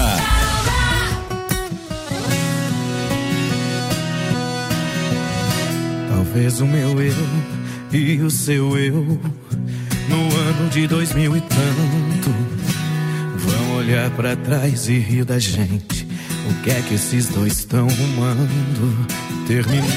Talvez o meu eu e o seu eu no ano de dois mil e tanto vão olhar pra trás e rir da gente. O que é que esses dois estão rumando, terminando?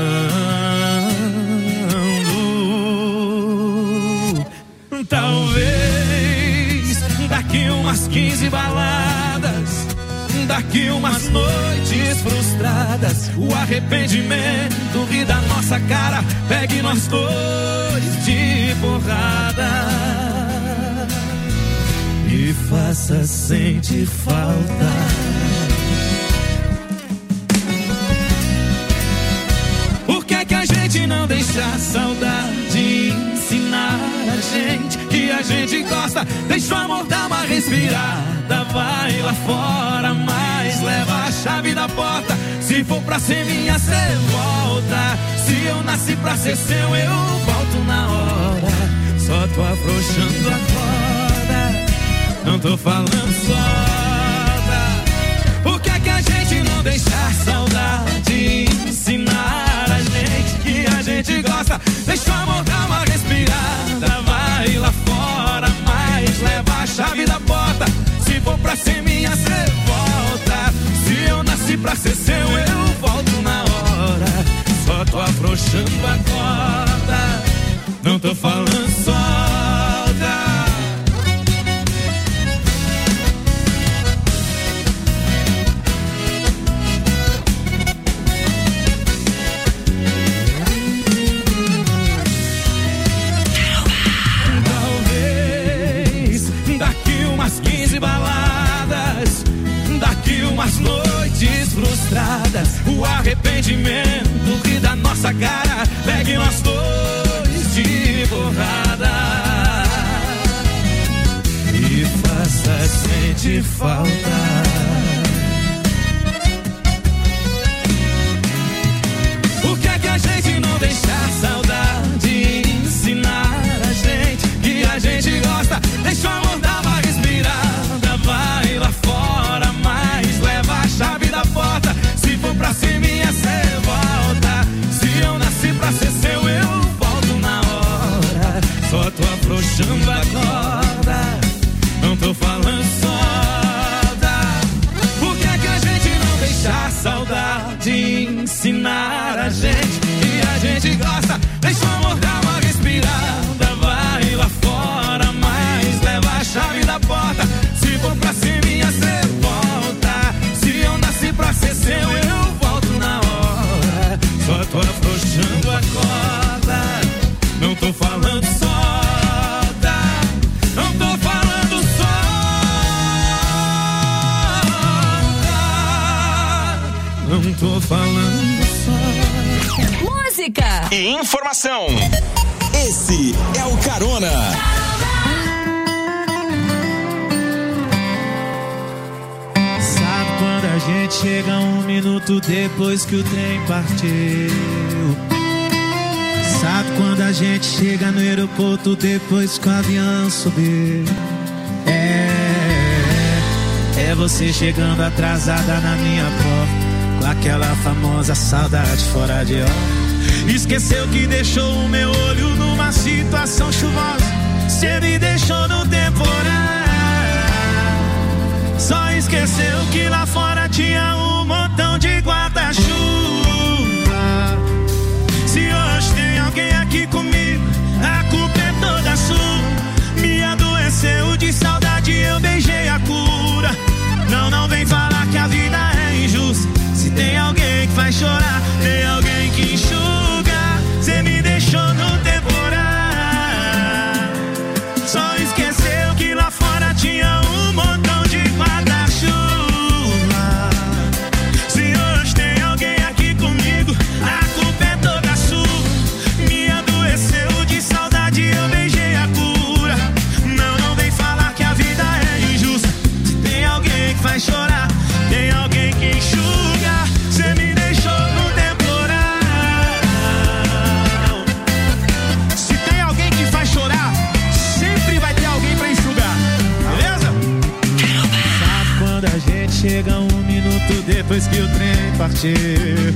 Talvez daqui umas quinze baladas, daqui umas noites frustradas, o arrependimento ri da nossa cara, pegue nós dois de porrada e faça sentir falta. Por que é que a gente não deixa a saudade ensinar a gente que a gente gosta? Deixa o amor dar uma respirada, vai lá fora, mas leva a chave da porta. Se for pra ser minha, cê volta. Se eu nasci pra ser seu, eu volto na hora. Só tô afrouxando a corda, não tô falando solta. Por que é que a gente não deixa a saudade ensinar a gente que a gente gosta? Deixa o amor dar uma respirada, vai lá fora, mas leva a chave da porta. Se for pra ser minha, cê volta. Se eu nasci pra ser seu, eu volto na hora. Só tô afrouxando a corda, não tô falando solta. Baladas, daqui umas noites frustradas, o arrependimento ri da nossa cara, pegue nós dois de porrada e faça sentir falta. Por que é que a gente não deixa a saudade ensinar a gente que a gente gosta? Deixa o amor dar uma respirada, vai lá fora, mas leva a chave da porta. Se for pra ser minha, cê volta. Se eu nasci pra ser seu, eu volto na hora. Só tô afrouxando a corda, não tô falando solta. tô falando só. Música e informação. Esse é o Carona. Sabe quando a gente chega um minuto depois que o trem partiu? Sabe quando a gente chega no aeroporto depois que o avião subiu? É, é você chegando atrasada na minha porta, com aquela famosa saudade fora de hora. Esqueceu que deixou o meu olho numa situação chuvosa. Cê me deixou no temporal. Só esqueceu que lá fora tinha um montão de guarda-chuva. Se hoje tem alguém aqui comigo, a culpa é toda sua. Me adoeceu de saudade, eu beijei a cura. Não, não vem falar que a vida é injusta. Se tem alguém que faz chorar, tem alguém que enxuga. Cê me deixou no temporal. Só esqueceu que lá fora tinha um montão de guarda-chuva. Se hoje tem alguém aqui comigo, a culpa é toda sua. Me adoeceu de saudade, eu beijei a cura. Não, não vem falar que a vida é injusta. Se tem alguém que faz chorar, tem alguém que enxuga. Cê me deixou no temporal. Se tem alguém que faz chorar, sempre vai ter alguém pra enxugar, beleza? Sabe quando a gente chega um minuto depois que o trem partiu?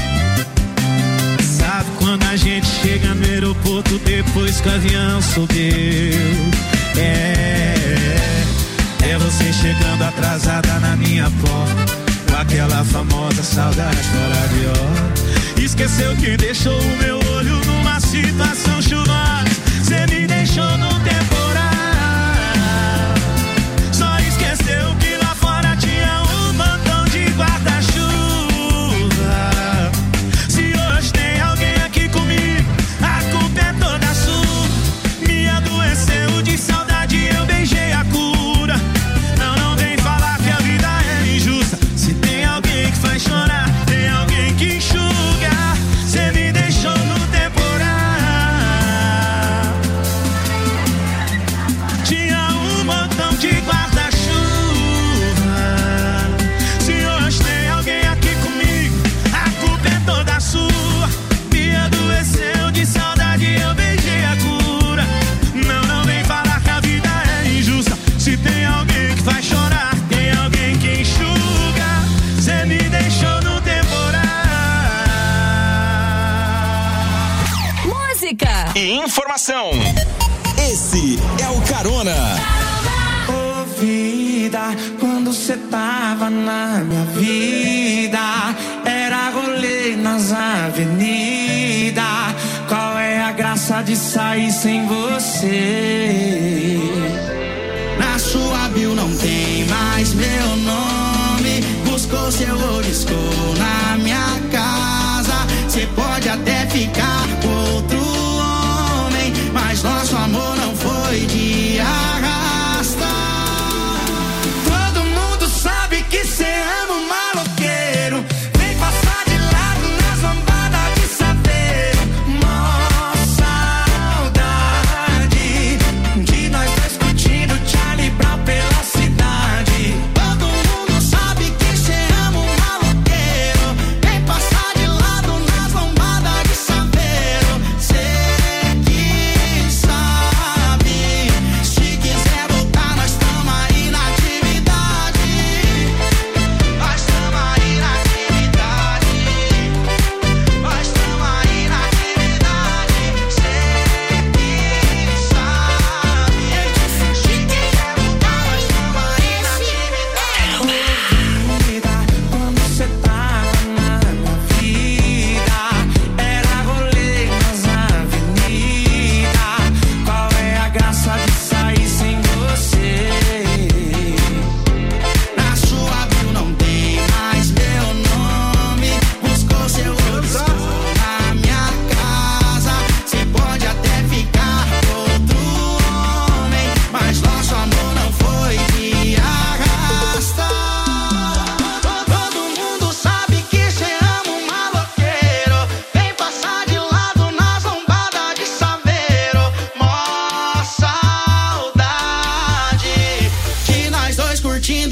Sabe quando a gente chega no aeroporto depois que o avião subiu? É, é você chegando atrasada na minha porta, com aquela famosa saudade fora de hora. Esqueceu que deixou o meu olho numa situação chuvosa. Cê me deixou no temporal. Só esqueceu que lá fora tinha um montão de guarda-chuva. Se hoje tem alguém aqui comigo, a culpa é toda sua. Me adoeceu de saudade, eu beijei a cura. Não, não vem falar que a vida é injusta. Se tem alguém que faz chorar, tem alguém que enxuga. Cê me deixou no temporal. Tinha um montão de guarda-chuva. Se hoje tem alguém aqui comigo, a culpa é toda sua. Me adoeceu de saudade, eu beijei a cura. Não, não vem falar que a vida é injusta. Se tem alguém que faz chorar, tem alguém que enxuga. Cê me deixou no temporal. Música e informação. Esse é o Carona. Ô vida, quando cê tava na minha vida, era rolê nas avenidas. Qual é a graça de sair sem você? Na sua bio não tem mais meu nome. Buscou seu olisco na minha casa. Cê pode até ficar com outro homem, mas nosso amor não foi de arrasta. Todo mundo sabe que cê ama um maloqueiro. Vem passar de lado nas lambadas de saveiro. Mó saudade de nós dois curtindo Charlie Brown pela cidade. Todo mundo sabe que cê ama um maloqueiro. Vem passar de lado nas lambadas de saveiro.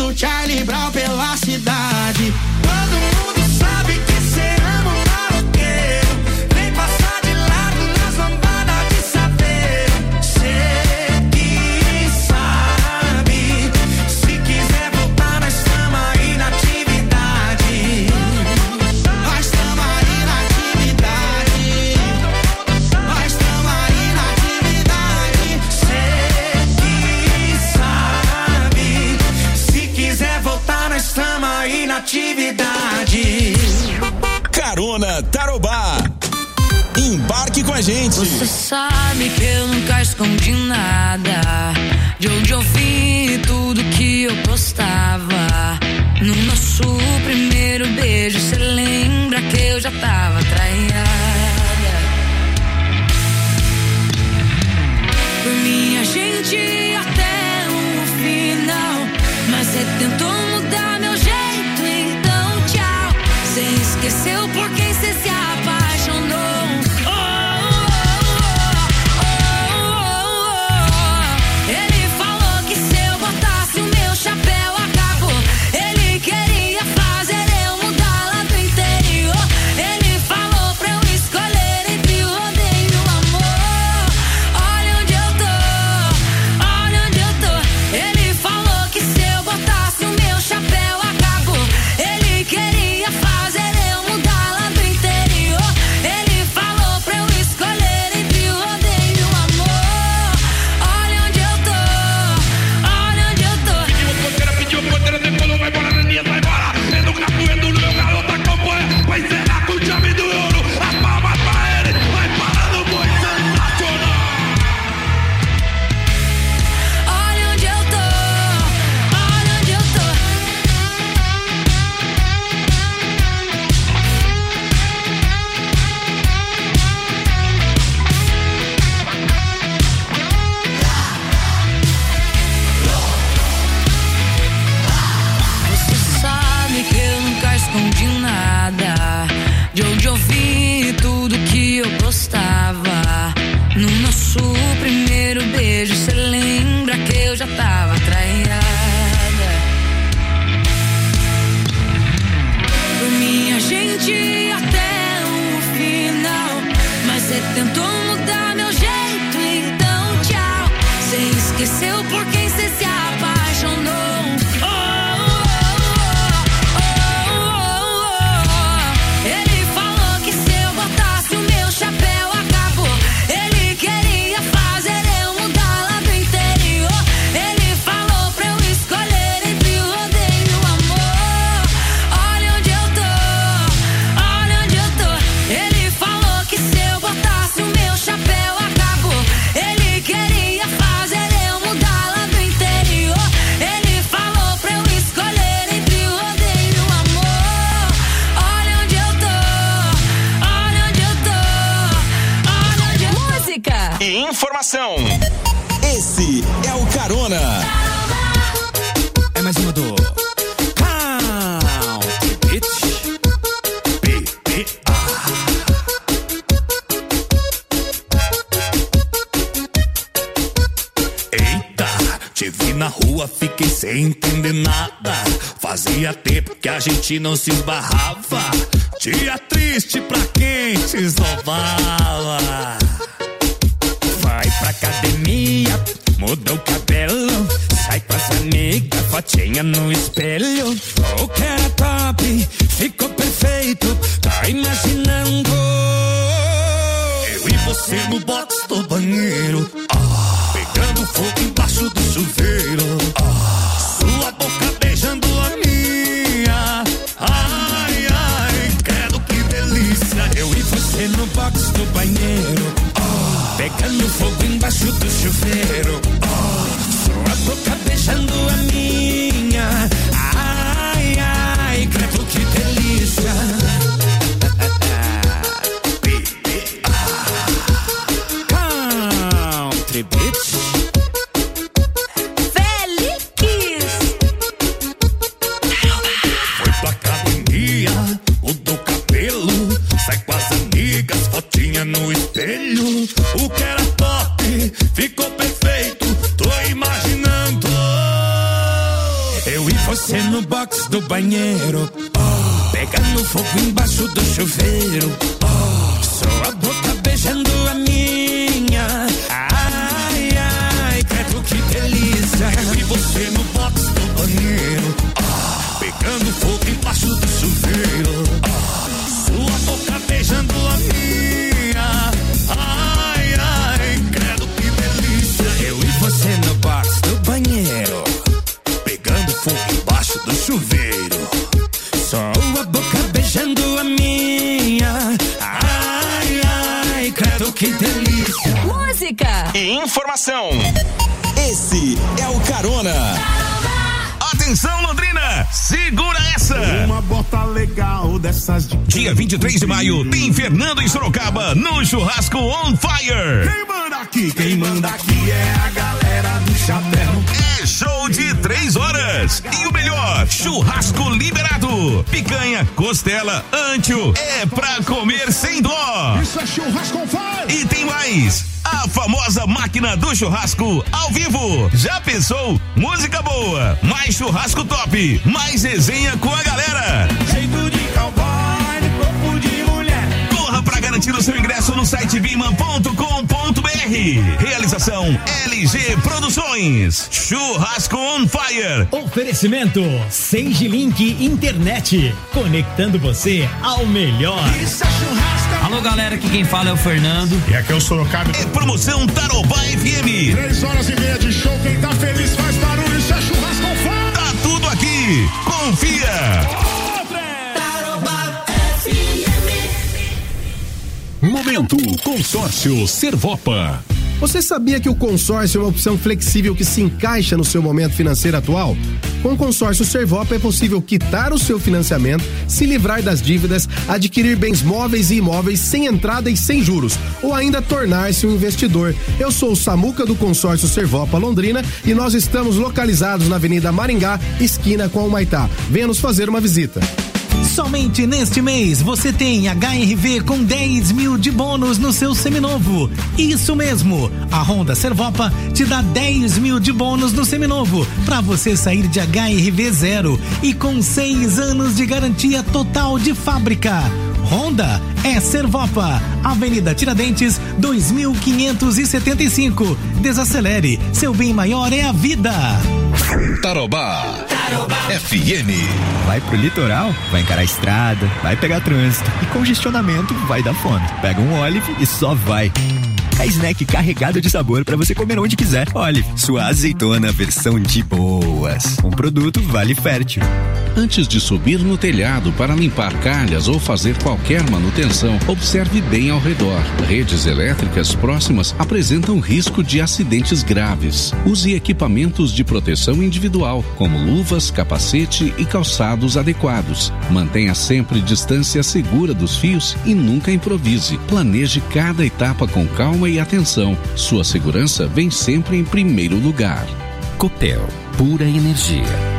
tocando Charlie Brown pela cidade. Todo mundo sabe que cê ama um maloqueiro. Vem passar de lado nas lambadas de saber. Cê que sabe. Se quiser voltar, nós tamo aí na atividade. Nós tamo aí na atividade. Nós tamo aí na atividade. Cê que sabe. Se quiser voltar, nós tamo aí na atividade. Carona Tarobá. Embarque com a gente. Você sabe que eu nunca escondi nada. De onde eu vim, tudo que eu postava. No nosso primeiro beijo, cê lembra que eu já tava traída. Por mim a gente ia até o final. Mas cê tentou mudar meu jeito, então tchau. Cê esqueceu por quem cê se apaixonou. Oh, oh, oh, oh. Ele falou que se eu botasse o meu chapéu acabou. Ele queria fazer eu mudar lá do interior. Ele falou pra eu escolher entre o rodeio e o amor. Olha onde eu tô, olha onde eu tô. Ele falou que se eu botasse o meu chapéu acabou. Ele queria fazer eu mudar lá do interior. Ele falou pra eu escolher entre o rodeio e o amor. Olha onde eu tô, olha onde eu tô. Pediu poder, depois não vai embora, Naninha vai embora. Sendo capoeiro no meu garoto acompanha. Vai zerar com o chave do ouro. A palma pra ele, vai parar no boi sensacional. Olha onde eu tô, olha onde eu tô. Você sabe que eu nunca escondi nada. De onde eu vim, tudo que eu postava. No nosso primeiro beijo, cê lembra que eu já tava traída. Por mim a gente ia até o final. Mas cê tentou mudar meu jeito, então tchau. Cê esqueceu por quem cê se apaixonou. Oh, oh, oh, oh, oh. Ele falou que se eu botasse o meu chapéu acabou. Ele queria fazer eu mudar lá do interior. Ele falou pra eu escolher entre o rodeio e o amor. Olha onde eu tô, olha onde eu tô. Ele falou que se eu botasse o meu chapéu acabou. Ele queria fazer eu mudar lá do interior. Ele falou pra eu escolher entre o rodeio e o amor. Olha onde eu tô, olha onde eu tô, olha onde eu tô. Música. E informação. Esse é o Carona. É mais uma do Country Beach. B B A. Eita, te vi na rua, fiquei sem entender nada. Fazia tempo que a gente não se esbarrava. Dia triste pra quem te esnobava. Vai pra academia, muda o cabelo, sai com as amigas, fotinha no espelho. O que era top, ficou perfeito, tá imaginando? Eu e você no box do banheiro, ah, pegando fogo embaixo do chuveiro, ah, sua boca beijando a minha. Ai, ai, credo que delícia. Eu e você no box do banheiro, ah, pegando fogo embaixo do chuveiro, ah, sua boca beijando a minha. Ai, ai, credo que delícia. Country Beach. Felipe. você no box do banheiro, oh, pegando fogo embaixo do chuveiro, oh, sua boca beijando a minha, ai, ai, credo que delícia. Eu e você no box do banheiro, oh, pegando fogo embaixo do chuveiro, oh, sua boca beijando a minha, ai, ai, credo que delícia. Eu e você no box do banheiro, pegando fogo embaixo do chuveiro, só a boca beijando a minha, ai, ai, credo que delícia. Música e informação. Esse é o Carona. Atenção, Londrina, segura essa. Uma bota legal dessas de... Dia vinte e três de maio, tem Fernando em Sorocaba, no Churrasco On Fire. Quem manda aqui, quem manda aqui é a galera do chapéu. É show de três horas. E o melhor, churrasco liberado. Picanha, costela, antio, é pra comer sem dó. Isso é Churrasco On Fire. E tem mais. A famosa máquina do churrasco ao vivo. Já pensou? Música boa, mais churrasco top, mais resenha com a galera. Jeito de cowboy, corpo de mulher. Corra pra garantir o seu ingresso no site biman ponto com ponto br. Realização L G Produções. Churrasco On Fire. Oferecimento Sage Link Internet, conectando você ao melhor. Isso é churrasco. Alô, galera, aqui quem fala é o Fernando. E aqui é o Sorocaba. É promoção Tarobá F M. Três horas e meia de show, quem tá feliz faz barulho, isso é Churrasco On Fire. Tá tudo aqui, confia. Tarobá F M. Momento Consórcio Servopa. Você sabia que o consórcio é uma opção flexível que se encaixa no seu momento financeiro atual? Com o consórcio Servopa é possível quitar o seu financiamento, se livrar das dívidas, adquirir bens móveis e imóveis sem entrada e sem juros, ou ainda tornar-se um investidor. Eu sou o Samuca do consórcio Servopa Londrina e nós estamos localizados na Avenida Maringá, esquina com o Humaitá. Venha nos fazer uma visita. Somente neste mês você tem H R V com dez mil de bônus no seu seminovo. Isso mesmo, a Honda Servopa te dá dez mil de bônus no seminovo para você sair de H R V zero e com seis anos de garantia total de fábrica. Honda é Servopa, Avenida Tiradentes, dois mil quinhentos e setenta e cinco. Desacelere, seu bem maior é a vida. Tarobá, Tarobá F M. Vai pro litoral, vai encarar a estrada, vai pegar trânsito e congestionamento vai dar fome. Pega um Olive e só vai. A snack carregado de sabor para você comer onde quiser. Olive, sua azeitona versão de boas. Um produto Vale Fértil. Antes de subir no telhado para limpar calhas ou fazer qualquer manutenção, observe bem ao redor. Redes elétricas próximas apresentam risco de acidentes graves. Use equipamentos de proteção individual, como luvas, capacete e calçados adequados. Mantenha sempre distância segura dos fios e nunca improvise. Planeje cada etapa com calma e atenção. Sua segurança vem sempre em primeiro lugar. Copel, pura energia.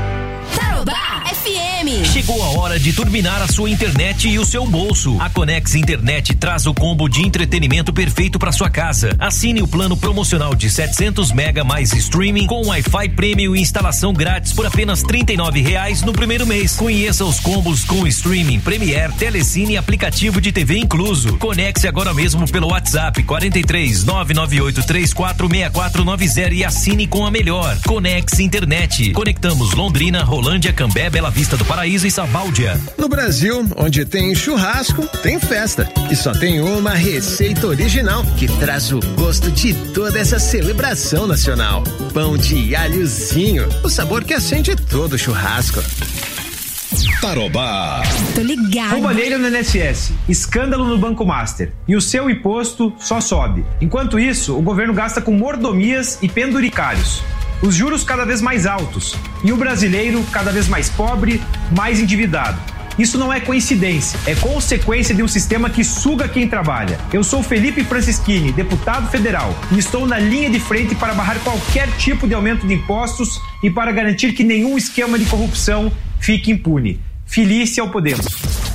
Chegou a hora de turbinar a sua internet e o seu bolso. A Conex Internet traz o combo de entretenimento perfeito para sua casa. Assine o plano promocional de setecentos mega mais streaming com Wi-Fi Premium e instalação grátis por apenas trinta e nove reais no primeiro mês. Conheça os combos com streaming, Premiere, Telecine e aplicativo de T V incluso. Conecte agora mesmo pelo WhatsApp quarenta e três, nove nove oito três quatro seis quatro nove zero e assine com a melhor. Conex Internet. Conectamos Londrina, Rolândia, Cambé, Bela Vista do Paraíso e Sabáudia. No Brasil, onde tem churrasco, tem festa. E só tem uma receita original que traz o gosto de toda essa celebração nacional. Pão de alhozinho, o sabor que acende todo churrasco. Tarobá. Tô ligado. Roubalheira no I N S S, escândalo no Banco Master. E o seu imposto só sobe. Enquanto isso, o governo gasta com mordomias e penduricalhos. Os juros cada vez mais altos e o brasileiro cada vez mais pobre, mais endividado. Isso não é coincidência, é consequência de um sistema que suga quem trabalha. Eu sou Felipe Francischini, deputado federal, e estou na linha de frente para barrar qualquer tipo de aumento de impostos e para garantir que nenhum esquema de corrupção fique impune. Felice ao Podemos.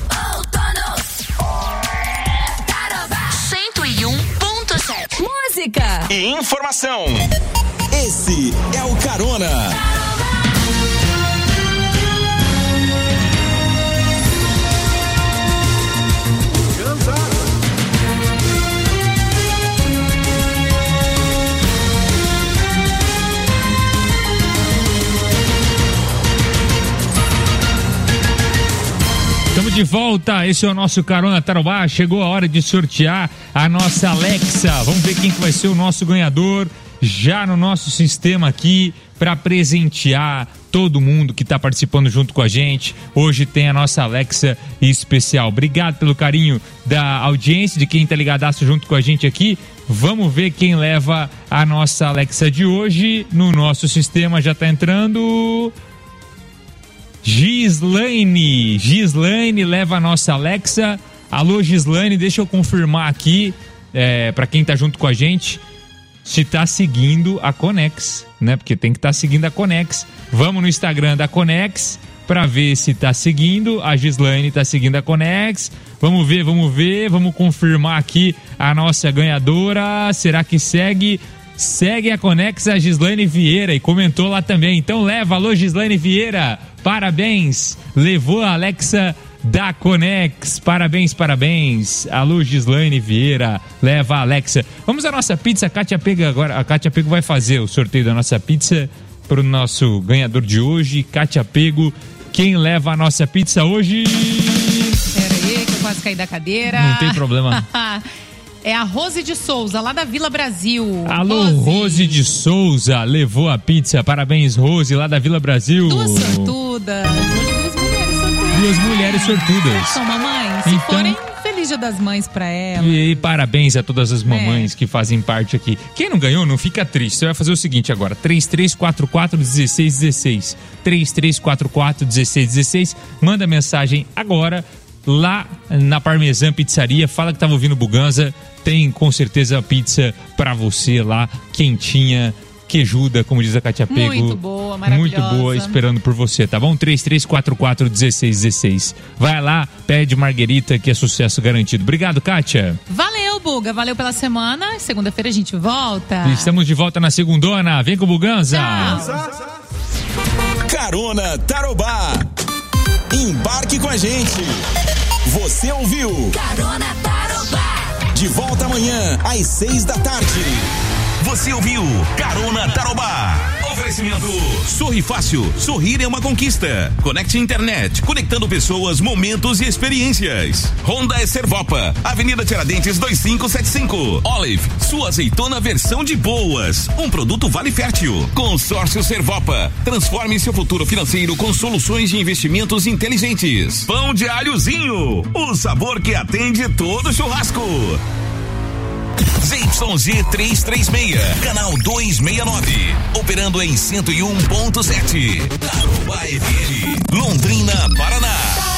cento e um ponto sete. Música e informação. Esse é o Carona. Estamos de volta, esse é o nosso Carona Tarobá. Chegou a hora de sortear a nossa Alexa. Vamos ver quem que vai ser o nosso ganhador já no nosso sistema aqui para presentear todo mundo que está participando junto com a gente. Hoje tem a nossa Alexa especial. Obrigado pelo carinho da audiência, de quem está ligadaço junto com a gente aqui. Vamos ver quem leva a nossa Alexa de hoje. No nosso sistema já está entrando... Gislaine, Gislaine leva a nossa Alexa. Alô, Gislaine, deixa eu confirmar aqui, é, para quem tá junto com a gente, se tá seguindo a Conex, né? Porque tem que estar tá seguindo a Conex. Vamos no Instagram da Conex para ver se tá seguindo. A Gislaine tá seguindo a Conex. Vamos ver, vamos ver, vamos confirmar aqui a nossa ganhadora. Será que segue? Segue a Conex, a Gislaine Vieira, e comentou lá também. Então leva, alô Gislaine Vieira, parabéns, levou a Alexa da Conex, parabéns, parabéns. Alô Gislaine Vieira, leva a Alexa. Vamos à nossa pizza, a Kátia Pego agora, a Kátia Pego vai fazer o sorteio da nossa pizza para o nosso ganhador de hoje, Kátia Pego. Quem leva a nossa pizza hoje? Pera aí que eu quase caí da cadeira. Não tem problema. É a Rose de Souza, lá da Vila Brasil. Alô, Rose. Rose de Souza, levou a pizza. Parabéns, Rose, lá da Vila Brasil. Duas sortudas. Duas mulheres sortudas. Duas mulheres sortudas. São mamães. Se então, forem, feliz Dia das Mães pra elas. E, e parabéns a todas as mamães é. que fazem parte aqui. Quem não ganhou, não fica triste. Você vai fazer o seguinte agora: três três quatro quatro, um seis um seis. três três quatro quatro, um seis um seis. Manda mensagem agora lá na Parmesan Pizzaria. Fala que tava ouvindo Buganza. Tem com certeza pizza pra você lá, quentinha, queijuda, como diz a Kátia Pego. Muito boa, maravilhosa. Muito boa, esperando por você, tá bom? três três quatro quatro, um seis um seis. Vai lá, pede marguerita, que é sucesso garantido. Obrigado, Kátia. Valeu, Buga. Valeu pela semana. Segunda-feira a gente volta. Estamos de volta na segundona. Vem com o Buganza. Tchau. Carona Tarobá. Embarque com a gente. Você ouviu? Carona Tarobá. De volta amanhã, às seis da tarde. Você ouviu Carona Tarobá. Oferecimento Sorri Fácil, sorrir é uma conquista. Conecte Internet, conectando pessoas, momentos e experiências. Honda Servopa, Avenida Tiradentes dois cinco sete cinco. Olive, sua azeitona versão de boas. Um produto Vale Fértil. Consórcio Servopa, transforme seu futuro financeiro com soluções de investimentos inteligentes. Pão de alhozinho, o sabor que atende todo churrasco. Z Y Z trezentos e trinta e seis, canal duzentos e sessenta e nove, operando em cento e um ponto sete. Tarobá F M, Londrina, Paraná.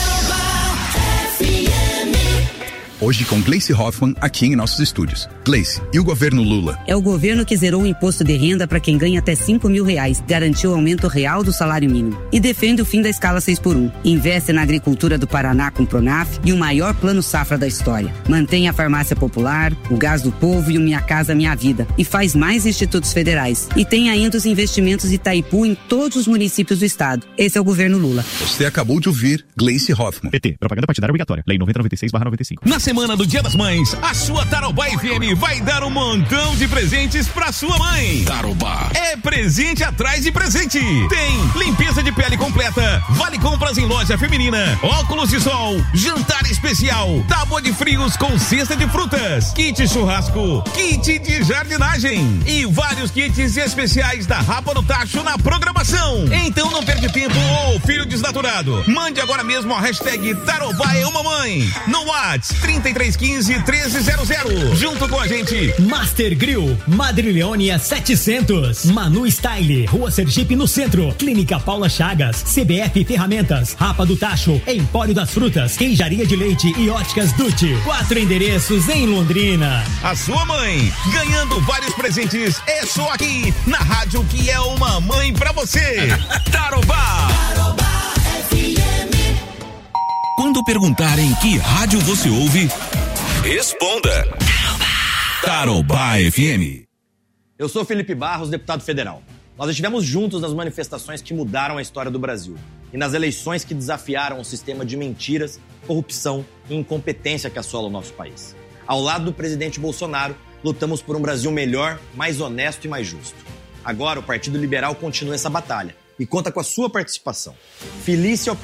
Hoje com Gleice Hoffmann aqui em nossos estúdios. Gleice, e o governo Lula? É o governo que zerou o imposto de renda para quem ganha até cinco mil reais, garantiu o aumento real do salário mínimo e defende o fim da escala seis por um. Investe na agricultura do Paraná com o Pronaf e o maior plano safra da história. Mantém a farmácia popular, o gás do povo e o Minha Casa Minha Vida. E faz mais institutos federais. E tem ainda os investimentos Itaipu em todos os municípios do estado. Esse é o governo Lula. Você acabou de ouvir Gleice Hoffmann. P T, propaganda partidária obrigatória. Lei noventa, noventa e seis barra noventa e cinco. Na semana do Dia das Mães, a sua Tarobá F M vai dar um montão de presentes pra sua mãe. Tarobá. É presente atrás de presente. Tem limpeza de pele completa, vale compras em loja feminina, óculos de sol, jantar especial, tábua de frios com cesta de frutas, kit churrasco, kit de jardinagem e vários kits especiais da Rapa do Tacho na programação. Então não perde tempo, ô filho desnaturado. Mande agora mesmo a hashtag Tarobá é uma mãe no WhatsApp trinta e três quinze, treze zero zero. Junto com a gente, Master Grill, Madrilhônia setecentos, Manu Style, Rua Sergipe no centro, Clínica Paula Chagas, C B F Ferramentas, Rapa do Tacho, Empório das Frutas, Queijaria de Leite e Óticas Dutti. Quatro endereços em Londrina. A sua mãe ganhando vários presentes é só aqui na rádio que é uma mãe pra você. Tarobá. Tarobá F M. Quando perguntarem que rádio você ouve, responda Tarobá F M. Eu sou Felipe Barros, deputado federal. Nós estivemos juntos nas manifestações que mudaram a história do Brasil e nas eleições que desafiaram o sistema de mentiras, corrupção e incompetência que assola o nosso país. Ao lado do presidente Bolsonaro, lutamos por um Brasil melhor, mais honesto e mais justo. Agora, o Partido Liberal continua essa batalha e conta com a sua participação. Felícia